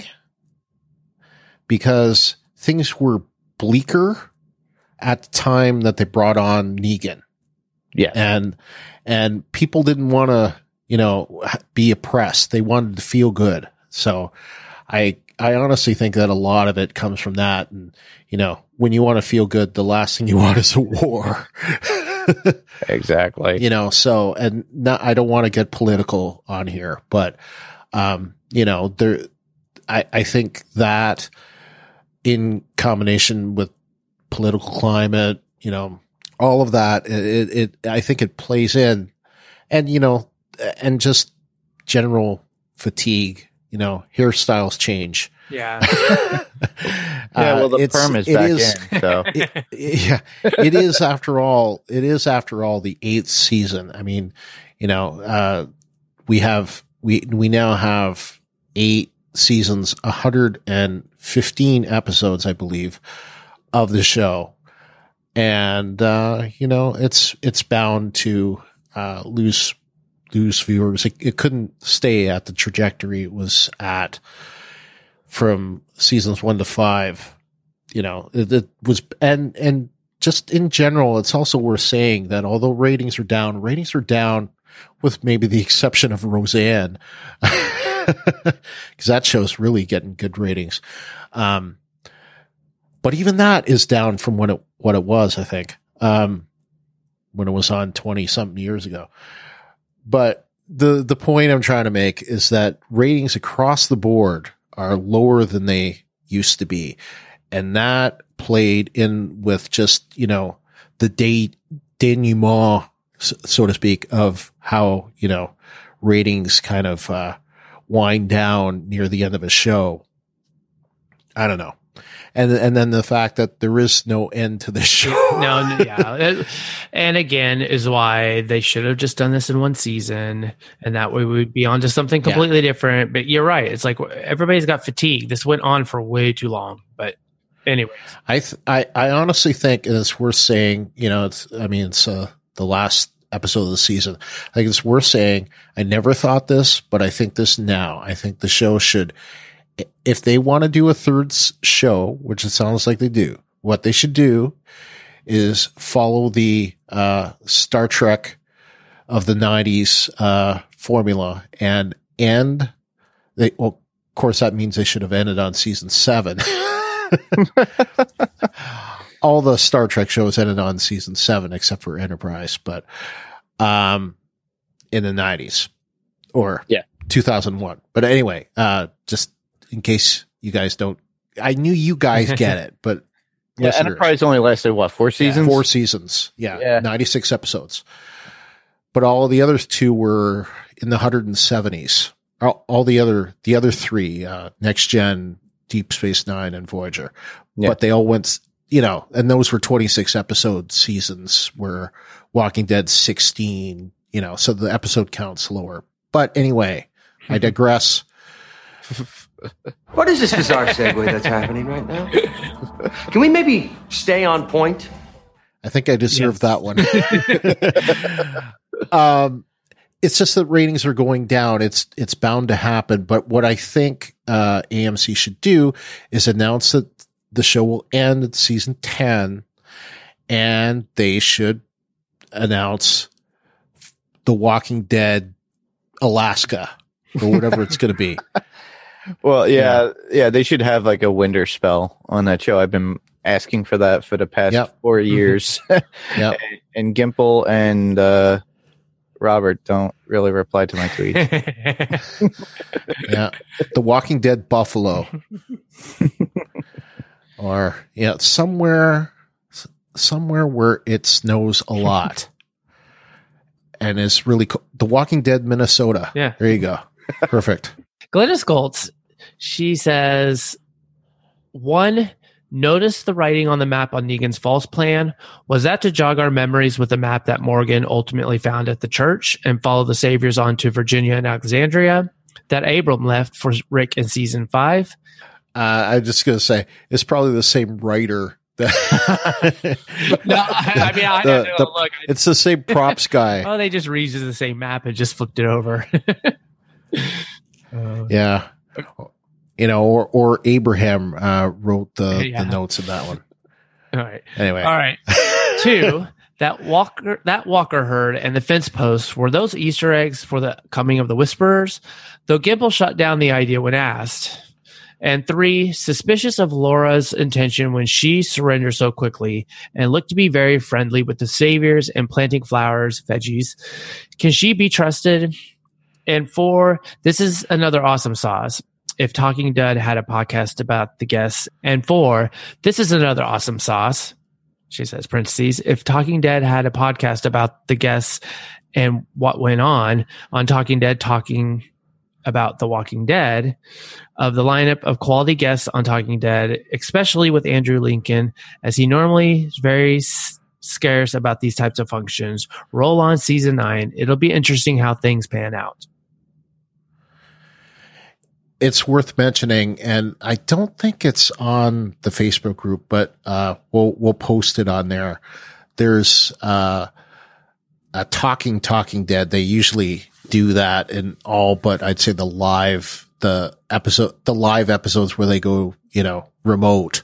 because things were bleaker at the time that they brought on Negan. Yeah. And people didn't want to, be oppressed. They wanted to feel good. So I honestly think that a lot of it comes from that. And, when you want to feel good, the last thing you want is a war. Exactly. So, and not, I don't want to get political on here, but, I think that in combination with political climate, all of that, I think it plays in, and, and just general fatigue, hairstyles change. Yeah. Well, the perm is back in, so. It is after all the 8th season. I mean, we now have 8 seasons, 115 episodes, I believe, of the show. And, it's bound to, lose viewers. It couldn't stay at the trajectory it was at from seasons 1 to 5. It was, and just in general, it's also worth saying that although ratings are down with maybe the exception of Roseanne, because that show's really getting good ratings. But even that is down from what it was, I think, when it was on 20 something years ago. But the point I'm trying to make is that ratings across the board are lower than they used to be. And that played in with just, the denouement, so to speak, of how, ratings kind of, wind down near the end of a show. I don't know. And then the fact that there is no end to the show. No, yeah. And again, is why they should have just done this in one season, and that way we would be on to something completely different. But you're right. It's like everybody's got fatigue. This went on for way too long. But anyways. I honestly think, and it's worth saying, it's the last episode of the season. I think it's worth saying, I never thought this, but I think this now. I think the show should, if they want to do a third show, which it sounds like they do, what they should do is follow the Star Trek of the 90s formula and end. Of course, that means they should have ended on season 7. All the Star Trek shows ended on season 7 except for Enterprise, but in the 90s or 2001. But anyway, just in case you guys don't, I knew you guys get it, but Enterprise only lasted 4 seasons? 4 seasons. Yeah. 96 episodes. But all the other 2 were in the 170s. All the other 3, Next Gen, Deep Space Nine, and Voyager. Yeah. But they all went, and those were 26 episode seasons, where Walking Dead 16, so the episode counts lower. But anyway, I digress. What is this bizarre segue that's happening right now? Can we maybe stay on point? I think I deserve that one. It's just that ratings are going down. It's bound to happen. But what I think AMC should do is announce that the show will end at season 10, and they should announce The Walking Dead Alaska or whatever it's going to be. Well, yeah, they should have like a winter spell on that show. I've been asking for that for the past 4 years. Yep. And Gimple and Robert don't really reply to my tweets. Yeah. The Walking Dead Buffalo. Or, somewhere where it snows a lot. And it's really cool. The Walking Dead, Minnesota. Yeah. There you go. Perfect. Glennis Goltz, she says, 1, notice the writing on the map on Negan's false plan. Was that to jog our memories with the map that Morgan ultimately found at the church and follow the saviors on to Virginia and Alexandria that Abram left for Rick in season 5? I'm just going to say, it's probably the same writer. No, I mean, I don't know. Look, it's the same props guy. Oh, they just reused the same map and just flipped it over. Yeah. Or Abraham wrote the notes in that one. All right. Anyway. All right. 2, that Walker herd and the fence posts, were those Easter eggs for the coming of the Whisperers? Though Gimple shut down the idea when asked. And 3, suspicious of Laura's intention when she surrendered so quickly and looked to be very friendly with the saviors and planting flowers, veggies. Can she be trusted? And 4, this is another awesome sauce. If Talking Dead had a podcast about the guests. And 4, this is another awesome sauce. She says, parentheses, if Talking Dead had a podcast about the guests and what went on Talking Dead, talking about The Walking Dead, of the lineup of quality guests on Talking Dead, especially with Andrew Lincoln, as he normally is very scarce about these types of functions. Roll on season 9. It'll be interesting how things pan out. It's worth mentioning, and I don't think it's on the Facebook group, but we'll post it on there. There's a Talking Dead. They usually do that in all, but I'd say the live episodes where they go, remote.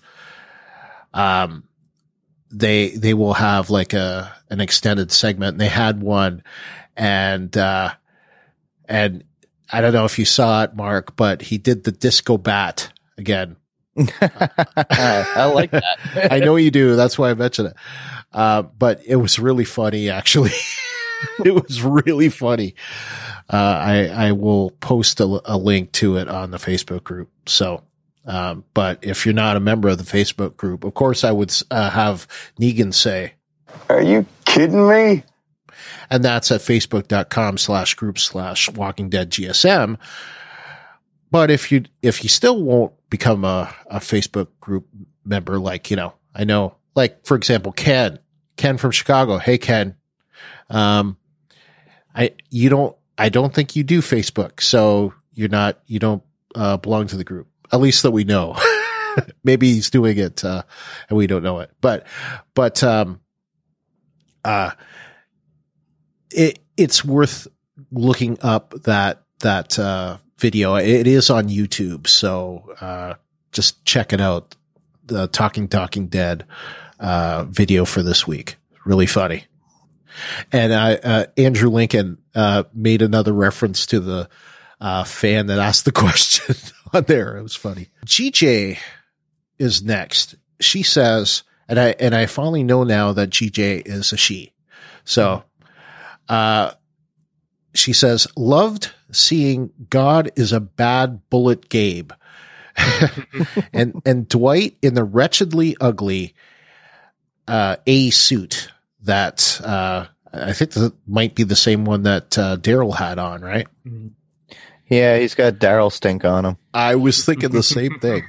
They will have like an extended segment. And they had one, and I don't know if you saw it, Mark, but he did the disco bat again. I like that. I know you do. That's why I mentioned it. But it was really funny, actually. It was really funny. I will post a link to it on the Facebook group. So, but if you're not a member of the Facebook group, of course, I would have Negan say, Are you kidding me? and that's at facebook.com/group/WalkingDeadGSM. But if you still won't become a Facebook group member, like, I know, like, for example, Ken from Chicago. Hey, Ken, I don't think you do Facebook. So you don't belong to the group, at least that we know. Maybe he's doing it, and we don't know it, but it's worth looking up that video. It is on YouTube. So, just check it out. The Talking Dead, video for this week. Really funny. And, Andrew Lincoln, made another reference to the, fan that asked the question on there. It was funny. GJ is next. She says, and I finally know now that GJ is a she. So, she says, loved seeing God is a bad bullet Gabe. and Dwight in the wretchedly ugly, A suit that, I think that might be the same one that, Daryl had on, right? Yeah, he's got Daryl stink on him. I was thinking the same thing.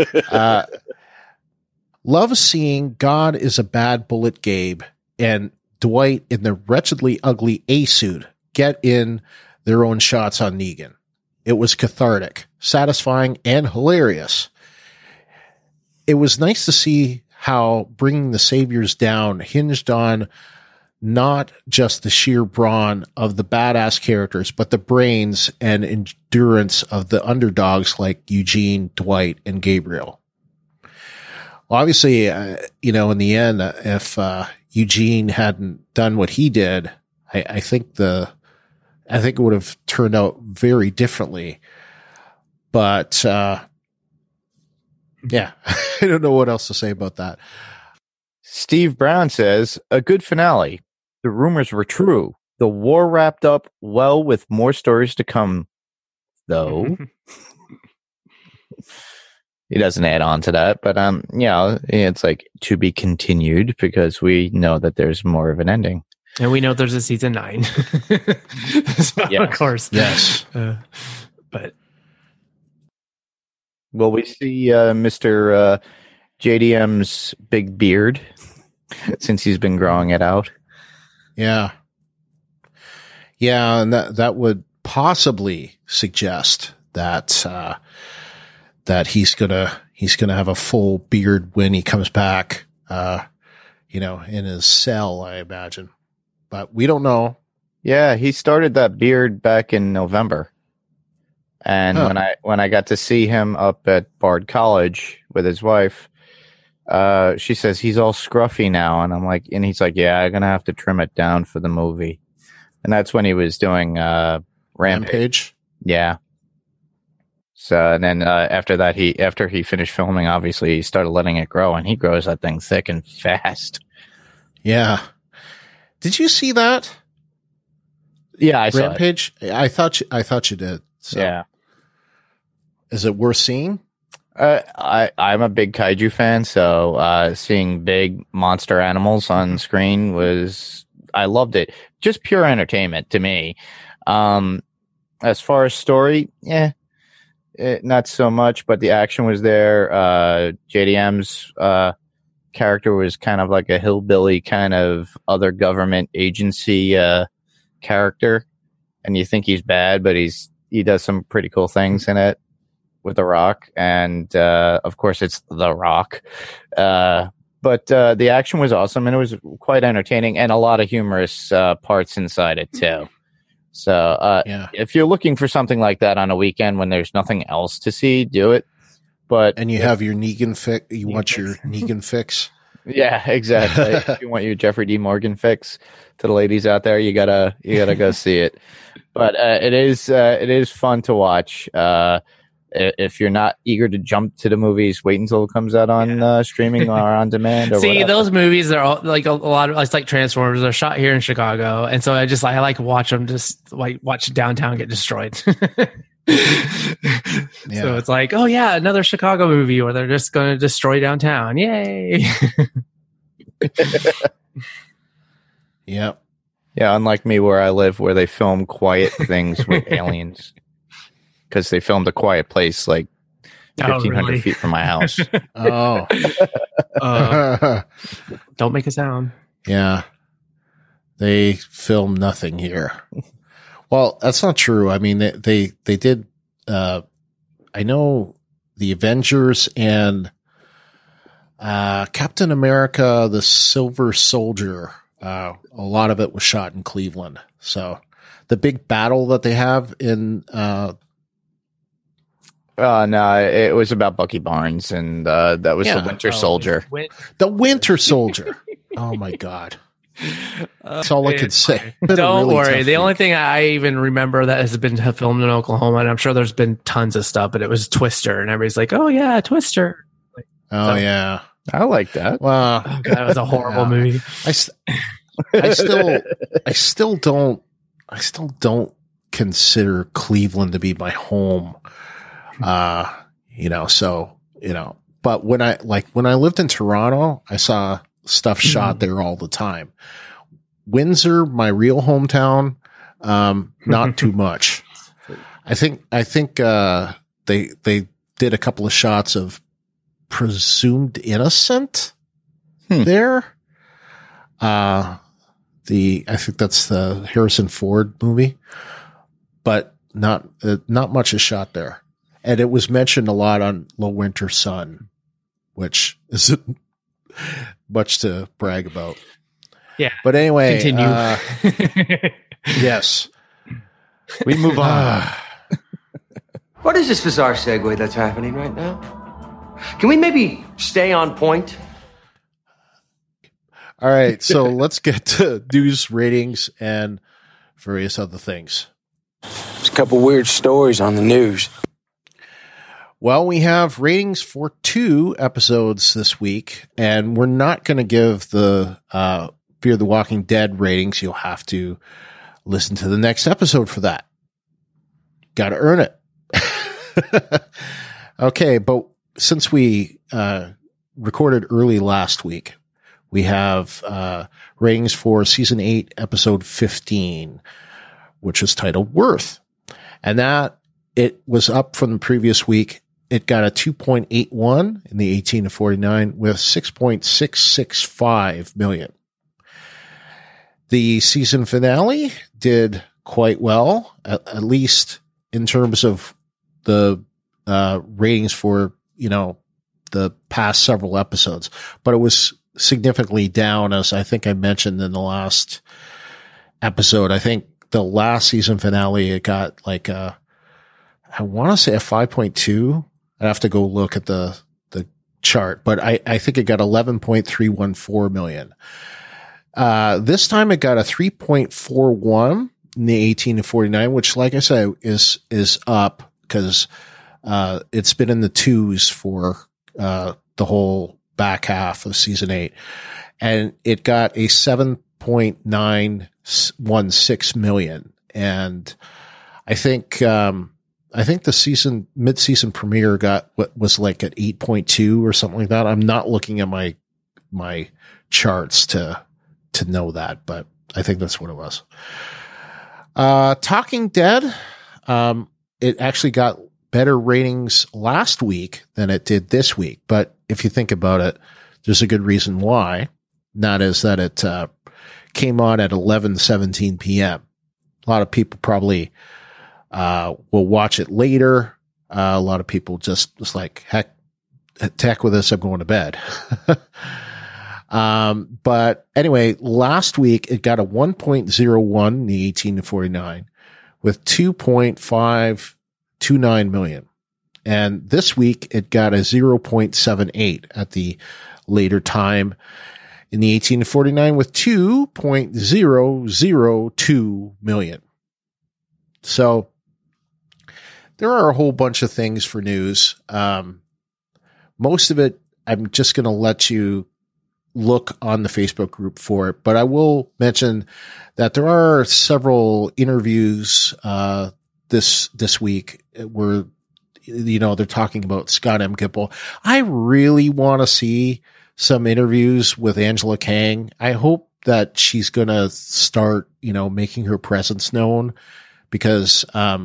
Love seeing God is a bad bullet Gabe and Dwight in the wretchedly ugly A suit get in their own shots on Negan. It was cathartic, satisfying, and hilarious. It was nice to see how bringing the Saviors down hinged on not just the sheer brawn of the badass characters, but the brains and endurance of the underdogs like Eugene, Dwight, and Gabriel. Well, obviously, in the end, if Eugene hadn't done what he did, I think it would have turned out very differently. But yeah, I don't know what else to say about that. Steve Brown says, a good finale. The rumors were true. The war wrapped up well with more stories to come, though. He doesn't add on to that, but it's like to be continued because we know that there's more of an ending. And we know there's a season 9. So, yes. Of course. Yes. But will we see Mr. JDM's big beard since he's been growing it out? Yeah. Yeah, and that would possibly suggest that that he's gonna have a full beard when he comes back, in his cell, I imagine. But we don't know. Yeah, he started that beard back in November. And when I got to see him up at Bard College with his wife, she says he's all scruffy now, and he's like, yeah, I'm gonna have to trim it down for the movie. And that's when he was doing Rampage. Yeah. So and then after that, after he finished filming, obviously he started letting it grow, and he grows that thing thick and fast. Yeah. Did you see that? Yeah, I saw Rampage. I thought you did. So. Yeah. Is it worth seeing? I'm a big kaiju fan, so seeing big monster animals on screen I loved it. Just pure entertainment to me. As far as story, not so much, but the action was there. JDM's character was kind of like a hillbilly kind of other government agency character, and you think he's bad, but he does some pretty cool things in it with The Rock, and of course it's The Rock. But the action was awesome, and it was quite entertaining, and a lot of humorous parts inside it too. So if you're looking for something like that on a weekend when there's nothing else to see, do it. And you have your Negan fix. You want your Negan fix. Yeah, exactly. If you want your Jeffrey D. Morgan fix, to the ladies out there, you gotta go see it. But it is fun to watch. If you're not eager to jump to the movies, wait until it comes out on streaming or on demand. Or see, whatever. those movies are all, like a lot of, it's like Transformers. They're shot here in Chicago, and so I like watch them. Just like watch downtown get destroyed. So it's like, oh yeah, another Chicago movie where they're just going to destroy downtown. Yay! Yep. Yeah, unlike me where I live, where they film quiet things with aliens. Because they filmed A Quiet Place like 1,500 feet from my house. Oh. Don't make a sound. Yeah. They film nothing here. Well, that's not true. I mean, they did, I know the Avengers and Captain America, the Silver Soldier, a lot of it was shot in Cleveland. So the big battle that they have in, no, it was about Bucky Barnes, and that was the Winter Soldier. The Winter Soldier. Oh my God. That's all I could say. Don't worry. The only thing I even remember that has been filmed in Oklahoma, and I'm sure there's been tons of stuff, but it was Twister, and everybody's like, "Oh yeah, Twister." Yeah, I like that. Wow, oh, God, that was a horrible movie. I still don't consider Cleveland to be my home. But when I lived in Toronto, I saw stuff shot there all the time. Windsor, my real hometown, not too much. I think they did a couple of shots of Presumed Innocent there. I think that's the Harrison Ford movie, but not much is shot there. And it was mentioned a lot on Low Winter Sun, which isn't much to brag about. Yeah. But anyway, continue. Yes. We move on. What is this bizarre segue that's happening right now? Can we maybe stay on point? All right. So let's get to news, ratings, and various other things. There's a couple weird stories on the news. Well, we have ratings for 2 episodes this week, and we're not going to give the Fear the Walking Dead ratings. You'll have to listen to the next episode for that. Got to earn it. Okay, but since we recorded early last week, we have ratings for season 8, episode 15, which is titled Worth. And that, it was up from the previous week. It got a 2.81 in the 18 to 49 with 6.665 million. The season finale did quite well, at least in terms of the ratings for, the past several episodes, but it was significantly down, as I think I mentioned in the last episode. I think the last season finale, it got like I want to say a 5.2. I'd have to go look at the chart, but I think it got 11.314 million. This time it got a 3.41 in the 18 to 49, which, like I said, is up because it's been in the 2s for the whole back half of season 8, and it got a 7.916 million. And I think the mid-season premiere got what was like at 8.2 or something like that. I'm not looking at my charts to know that, but I think that's what it was. Talking Dead, it actually got better ratings last week than it did this week. But if you think about it, there's a good reason why. That is that it came on at 11:17 p.m. A lot of people probably will watch it later. A lot of people just like, heck with this, I'm going to bed. But anyway, last week it got a 1.01 in the 18 to 49 with 2.529 million. And this week it got a 0.78 at the later time in the 18 to 49 with 2.002 million. So there are a whole bunch of things for news. Most of it, I'm just going to let you look on the Facebook group for it, but I will mention that there are several interviews this week where they're talking about Scott M. Gimple. I really want to see some interviews with Angela Kang. I hope that she's going to start, making her presence known, because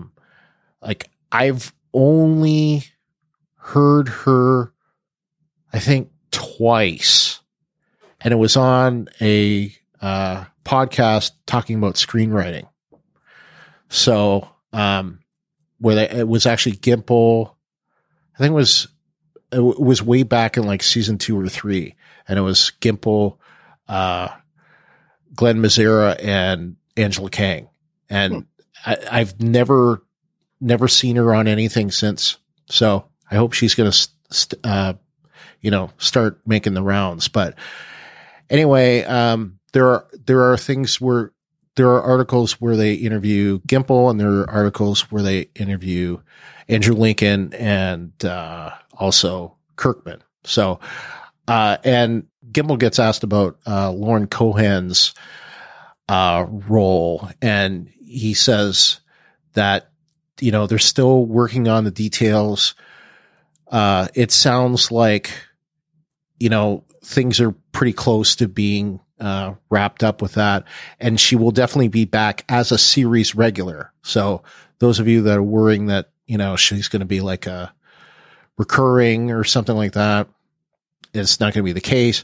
I've only heard her, I think, twice. And it was on a podcast talking about screenwriting. So, it was actually Gimple. I think it was way back in like season 2 or 3, and it was Gimple, Glenn Mazzara, and Angela Kang. And I've never seen her on anything since. So I hope she's going to, start making the rounds. But anyway, there are things where there are articles where they interview Gimple, and there are articles where they interview Andrew Lincoln and also Kirkman. So, and Gimple gets asked about Lauren Cohan's role, and he says that they're still working on the details. It sounds like things are pretty close to being wrapped up with that, and she will definitely be back as a series regular. So those of you that are worrying that she's going to be like a recurring or something like that, it's not going to be the case.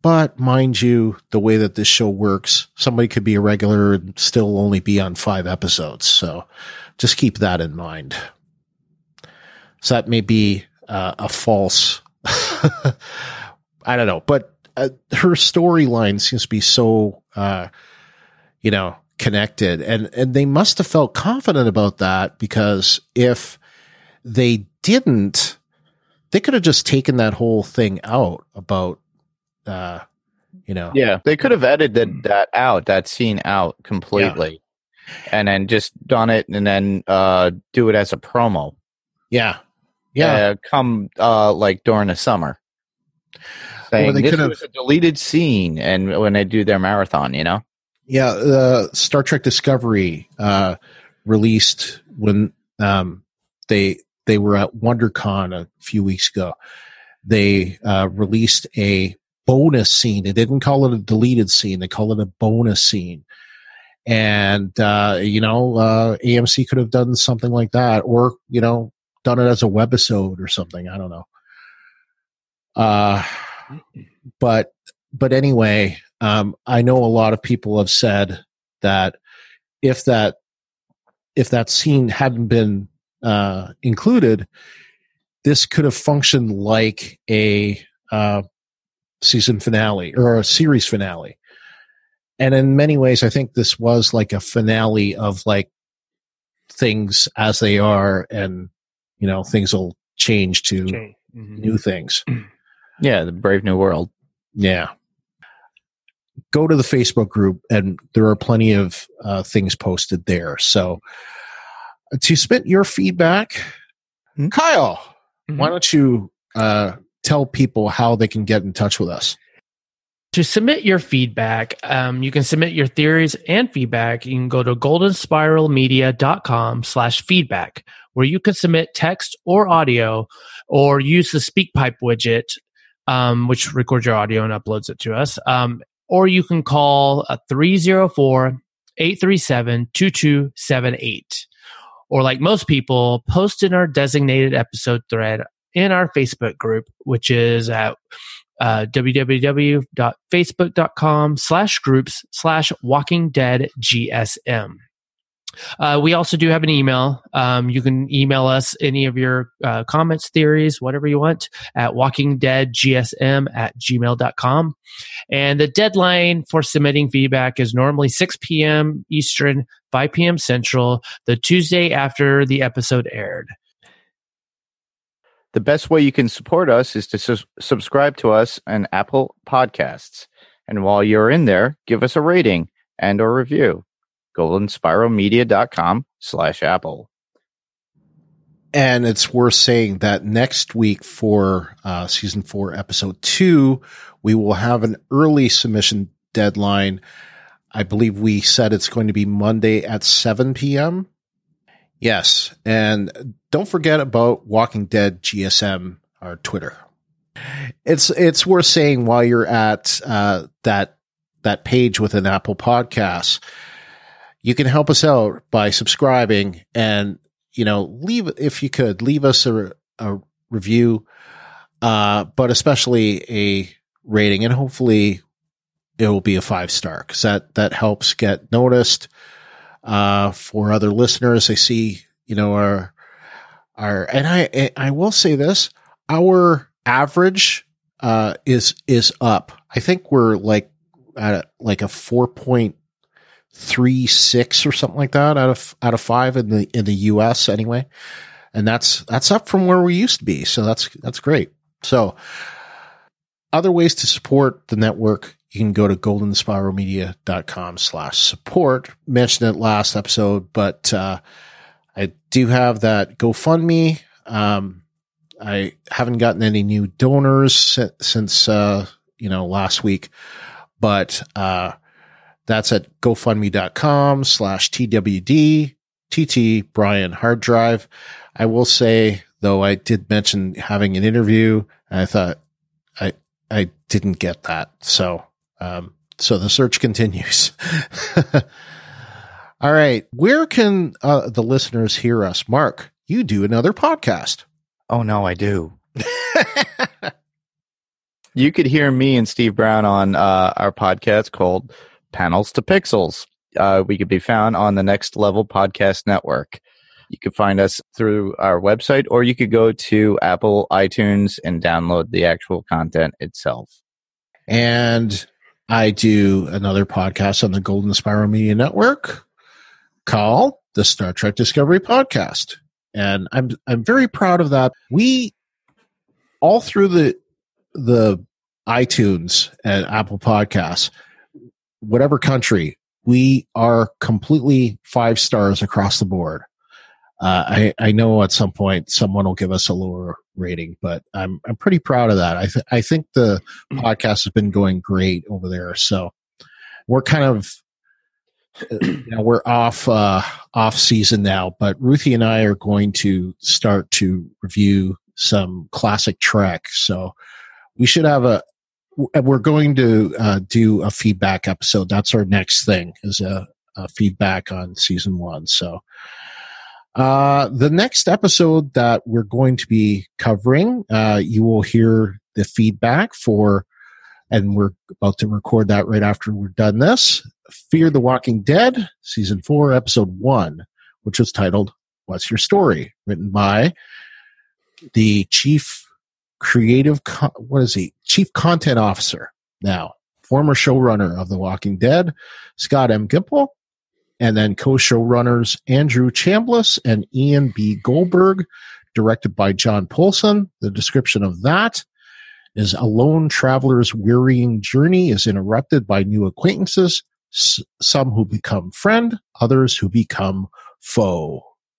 But mind you, the way that this show works, somebody could be a regular and still only be on 5 episodes. So just keep that in mind. So that may be a false, I don't know, but her storyline seems to be so, connected, and they must have felt confident about that, because if they didn't, they could have just taken that whole thing out about, Yeah, they could have edited that scene out completely, and then just done it, and then do it as a promo. Yeah. Come like during the summer, saying this was a deleted scene, and when they do their marathon, Yeah, Star Trek Discovery released when they were at WonderCon a few weeks ago. They released a bonus scene. They didn't call it a deleted scene. They call it a bonus scene. And, AMC could have done something like that, or, done it as a webisode or something. I don't know. But anyway, I know a lot of people have said that if that scene hadn't been included, this could have functioned like a season finale or a series finale. And in many ways, I think this was like a finale of like things as they are, and things will change to new things. Yeah, the Brave New World. Yeah. Go to the Facebook group, and there are plenty of things posted there. So to submit your feedback, Kyle, why don't you tell people how they can get in touch with us? To submit your feedback, you can submit your theories and feedback. You can go to goldenspiralmedia.com/feedback, where you can submit text or audio, or use the SpeakPipe widget, which records your audio and uploads it to us. Or you can call 304-837-2278. Or like most people, post in our designated episode thread in our Facebook group, which is at www.facebook.com/groups/WalkingDeadGSM. We also do have an email. You can email us any of your comments, theories, whatever you want, at walkingdeadgsm@gmail.com. And the deadline for submitting feedback is normally 6 p.m. Eastern, 5 p.m. Central, the Tuesday after the episode aired. The best way you can support us is to subscribe to us on Apple Podcasts. And while you're in there, give us a rating and or review. goldenspiralmedia.com/Apple. And it's worth saying that next week for season 4, episode 2, we will have an early submission deadline. I believe we said it's going to be Monday at 7 p.m. Yes. And don't forget about Walking Dead GSM, our Twitter. It's worth saying while you're at that page within Apple Podcasts, you can help us out by subscribing and, leave us a review, but especially a rating, and hopefully it will be a 5-star, because that helps get noticed, for other listeners. I see, and I will say this, our average, is up. I think we're like at like a 4.36 or something like that out of 5 in the US anyway. And that's up from where we used to be. So that's great. So other ways to support the network, you can go to goldenspiralmedia.com/support. Mentioned it last episode, but, I do have that GoFundMe. I haven't gotten any new donors since last week, but, that's at gofundme.com/TWD TT Brian Hard Drive. I will say, though, I did mention having an interview, and I thought I didn't get that. So the search continues. All right. Where can the listeners hear us? Mark, you do another podcast. Oh, no, I do. You could hear me and Steve Brown on our podcast called Panels to Pixels. We could be found on the Next Level Podcast Network. You could find us through our website, or you could go to Apple iTunes and download the actual content itself. And I do another podcast on the Golden Spiral Media Network called the Star Trek Discovery Podcast. And I'm very proud of that. We all through the iTunes and Apple Podcasts, whatever country, we are completely 5 stars across the board. I know at some point someone will give us a lower rating, but I'm pretty proud of that. I think the podcast has been going great over there. So we're kind of, we're off season now, but Ruthie and I are going to start to review some classic Trek. So we should have we're going to do a feedback episode. That's our next thing, is a feedback on season 1. So the next episode that we're going to be covering, you will hear the feedback for, and we're about to record that right after we're done this, Fear the Walking Dead, season 4, episode 1, which was titled, What's Your Story? Written by the chief content officer now, former showrunner of The Walking Dead, Scott M. Gimple, and then co-showrunners Andrew Chambliss and Ian B. Goldberg, directed by John Polson. The description of that is: a lone traveler's wearying journey is interrupted by new acquaintances, some who become friend, others who become foe.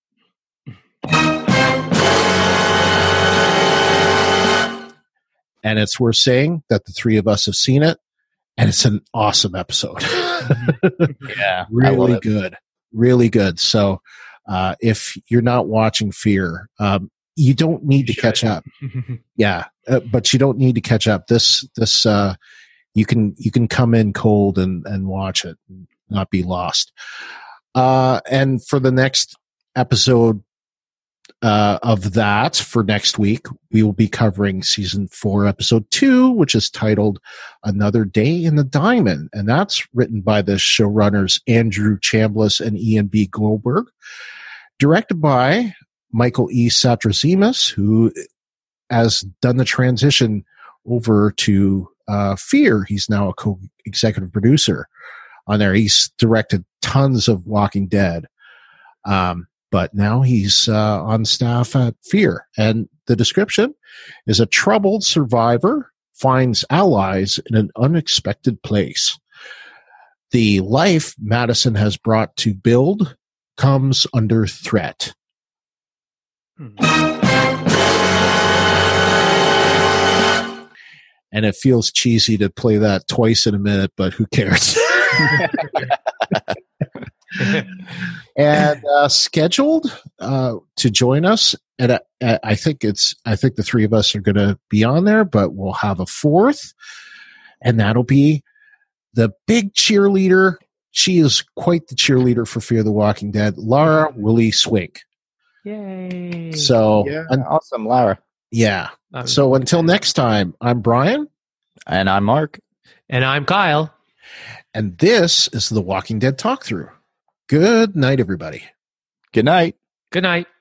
And it's worth saying that the 3 of us have seen it, and it's an awesome episode. Yeah, really good. Really good. So if you're not watching Fear, you don't need to catch up. Yeah, but you don't need to catch up. This you can come in cold and watch it, and not be lost. And for the next episode of that, for next week, we will be covering season 4, episode 2, which is titled Another Day in the Diamond. And that's written by the showrunners Andrew Chambliss and Ian B. Goldberg, directed by Michael E. Satrazemis, who has done the transition over to Fear. He's now a co-executive producer on there. He's directed tons of Walking Dead. But now he's on staff at Fear. And the description is: a troubled survivor finds allies in an unexpected place. The life Madison has brought to build comes under threat. And it feels cheesy to play that twice in a minute, but who cares? And scheduled to join us, and I think the 3 of us are going to be on there, but we'll have a 4th, and that'll be the big cheerleader. She is quite the cheerleader for Fear the Walking Dead, Lara Willie Swink. Yay! So Yeah, awesome, Lara. Yeah. So until next time, I'm Brian, And I'm Mark. And I'm Kyle. and this is the Walking Dead Talk Through. Good night, everybody. Good night. Good night.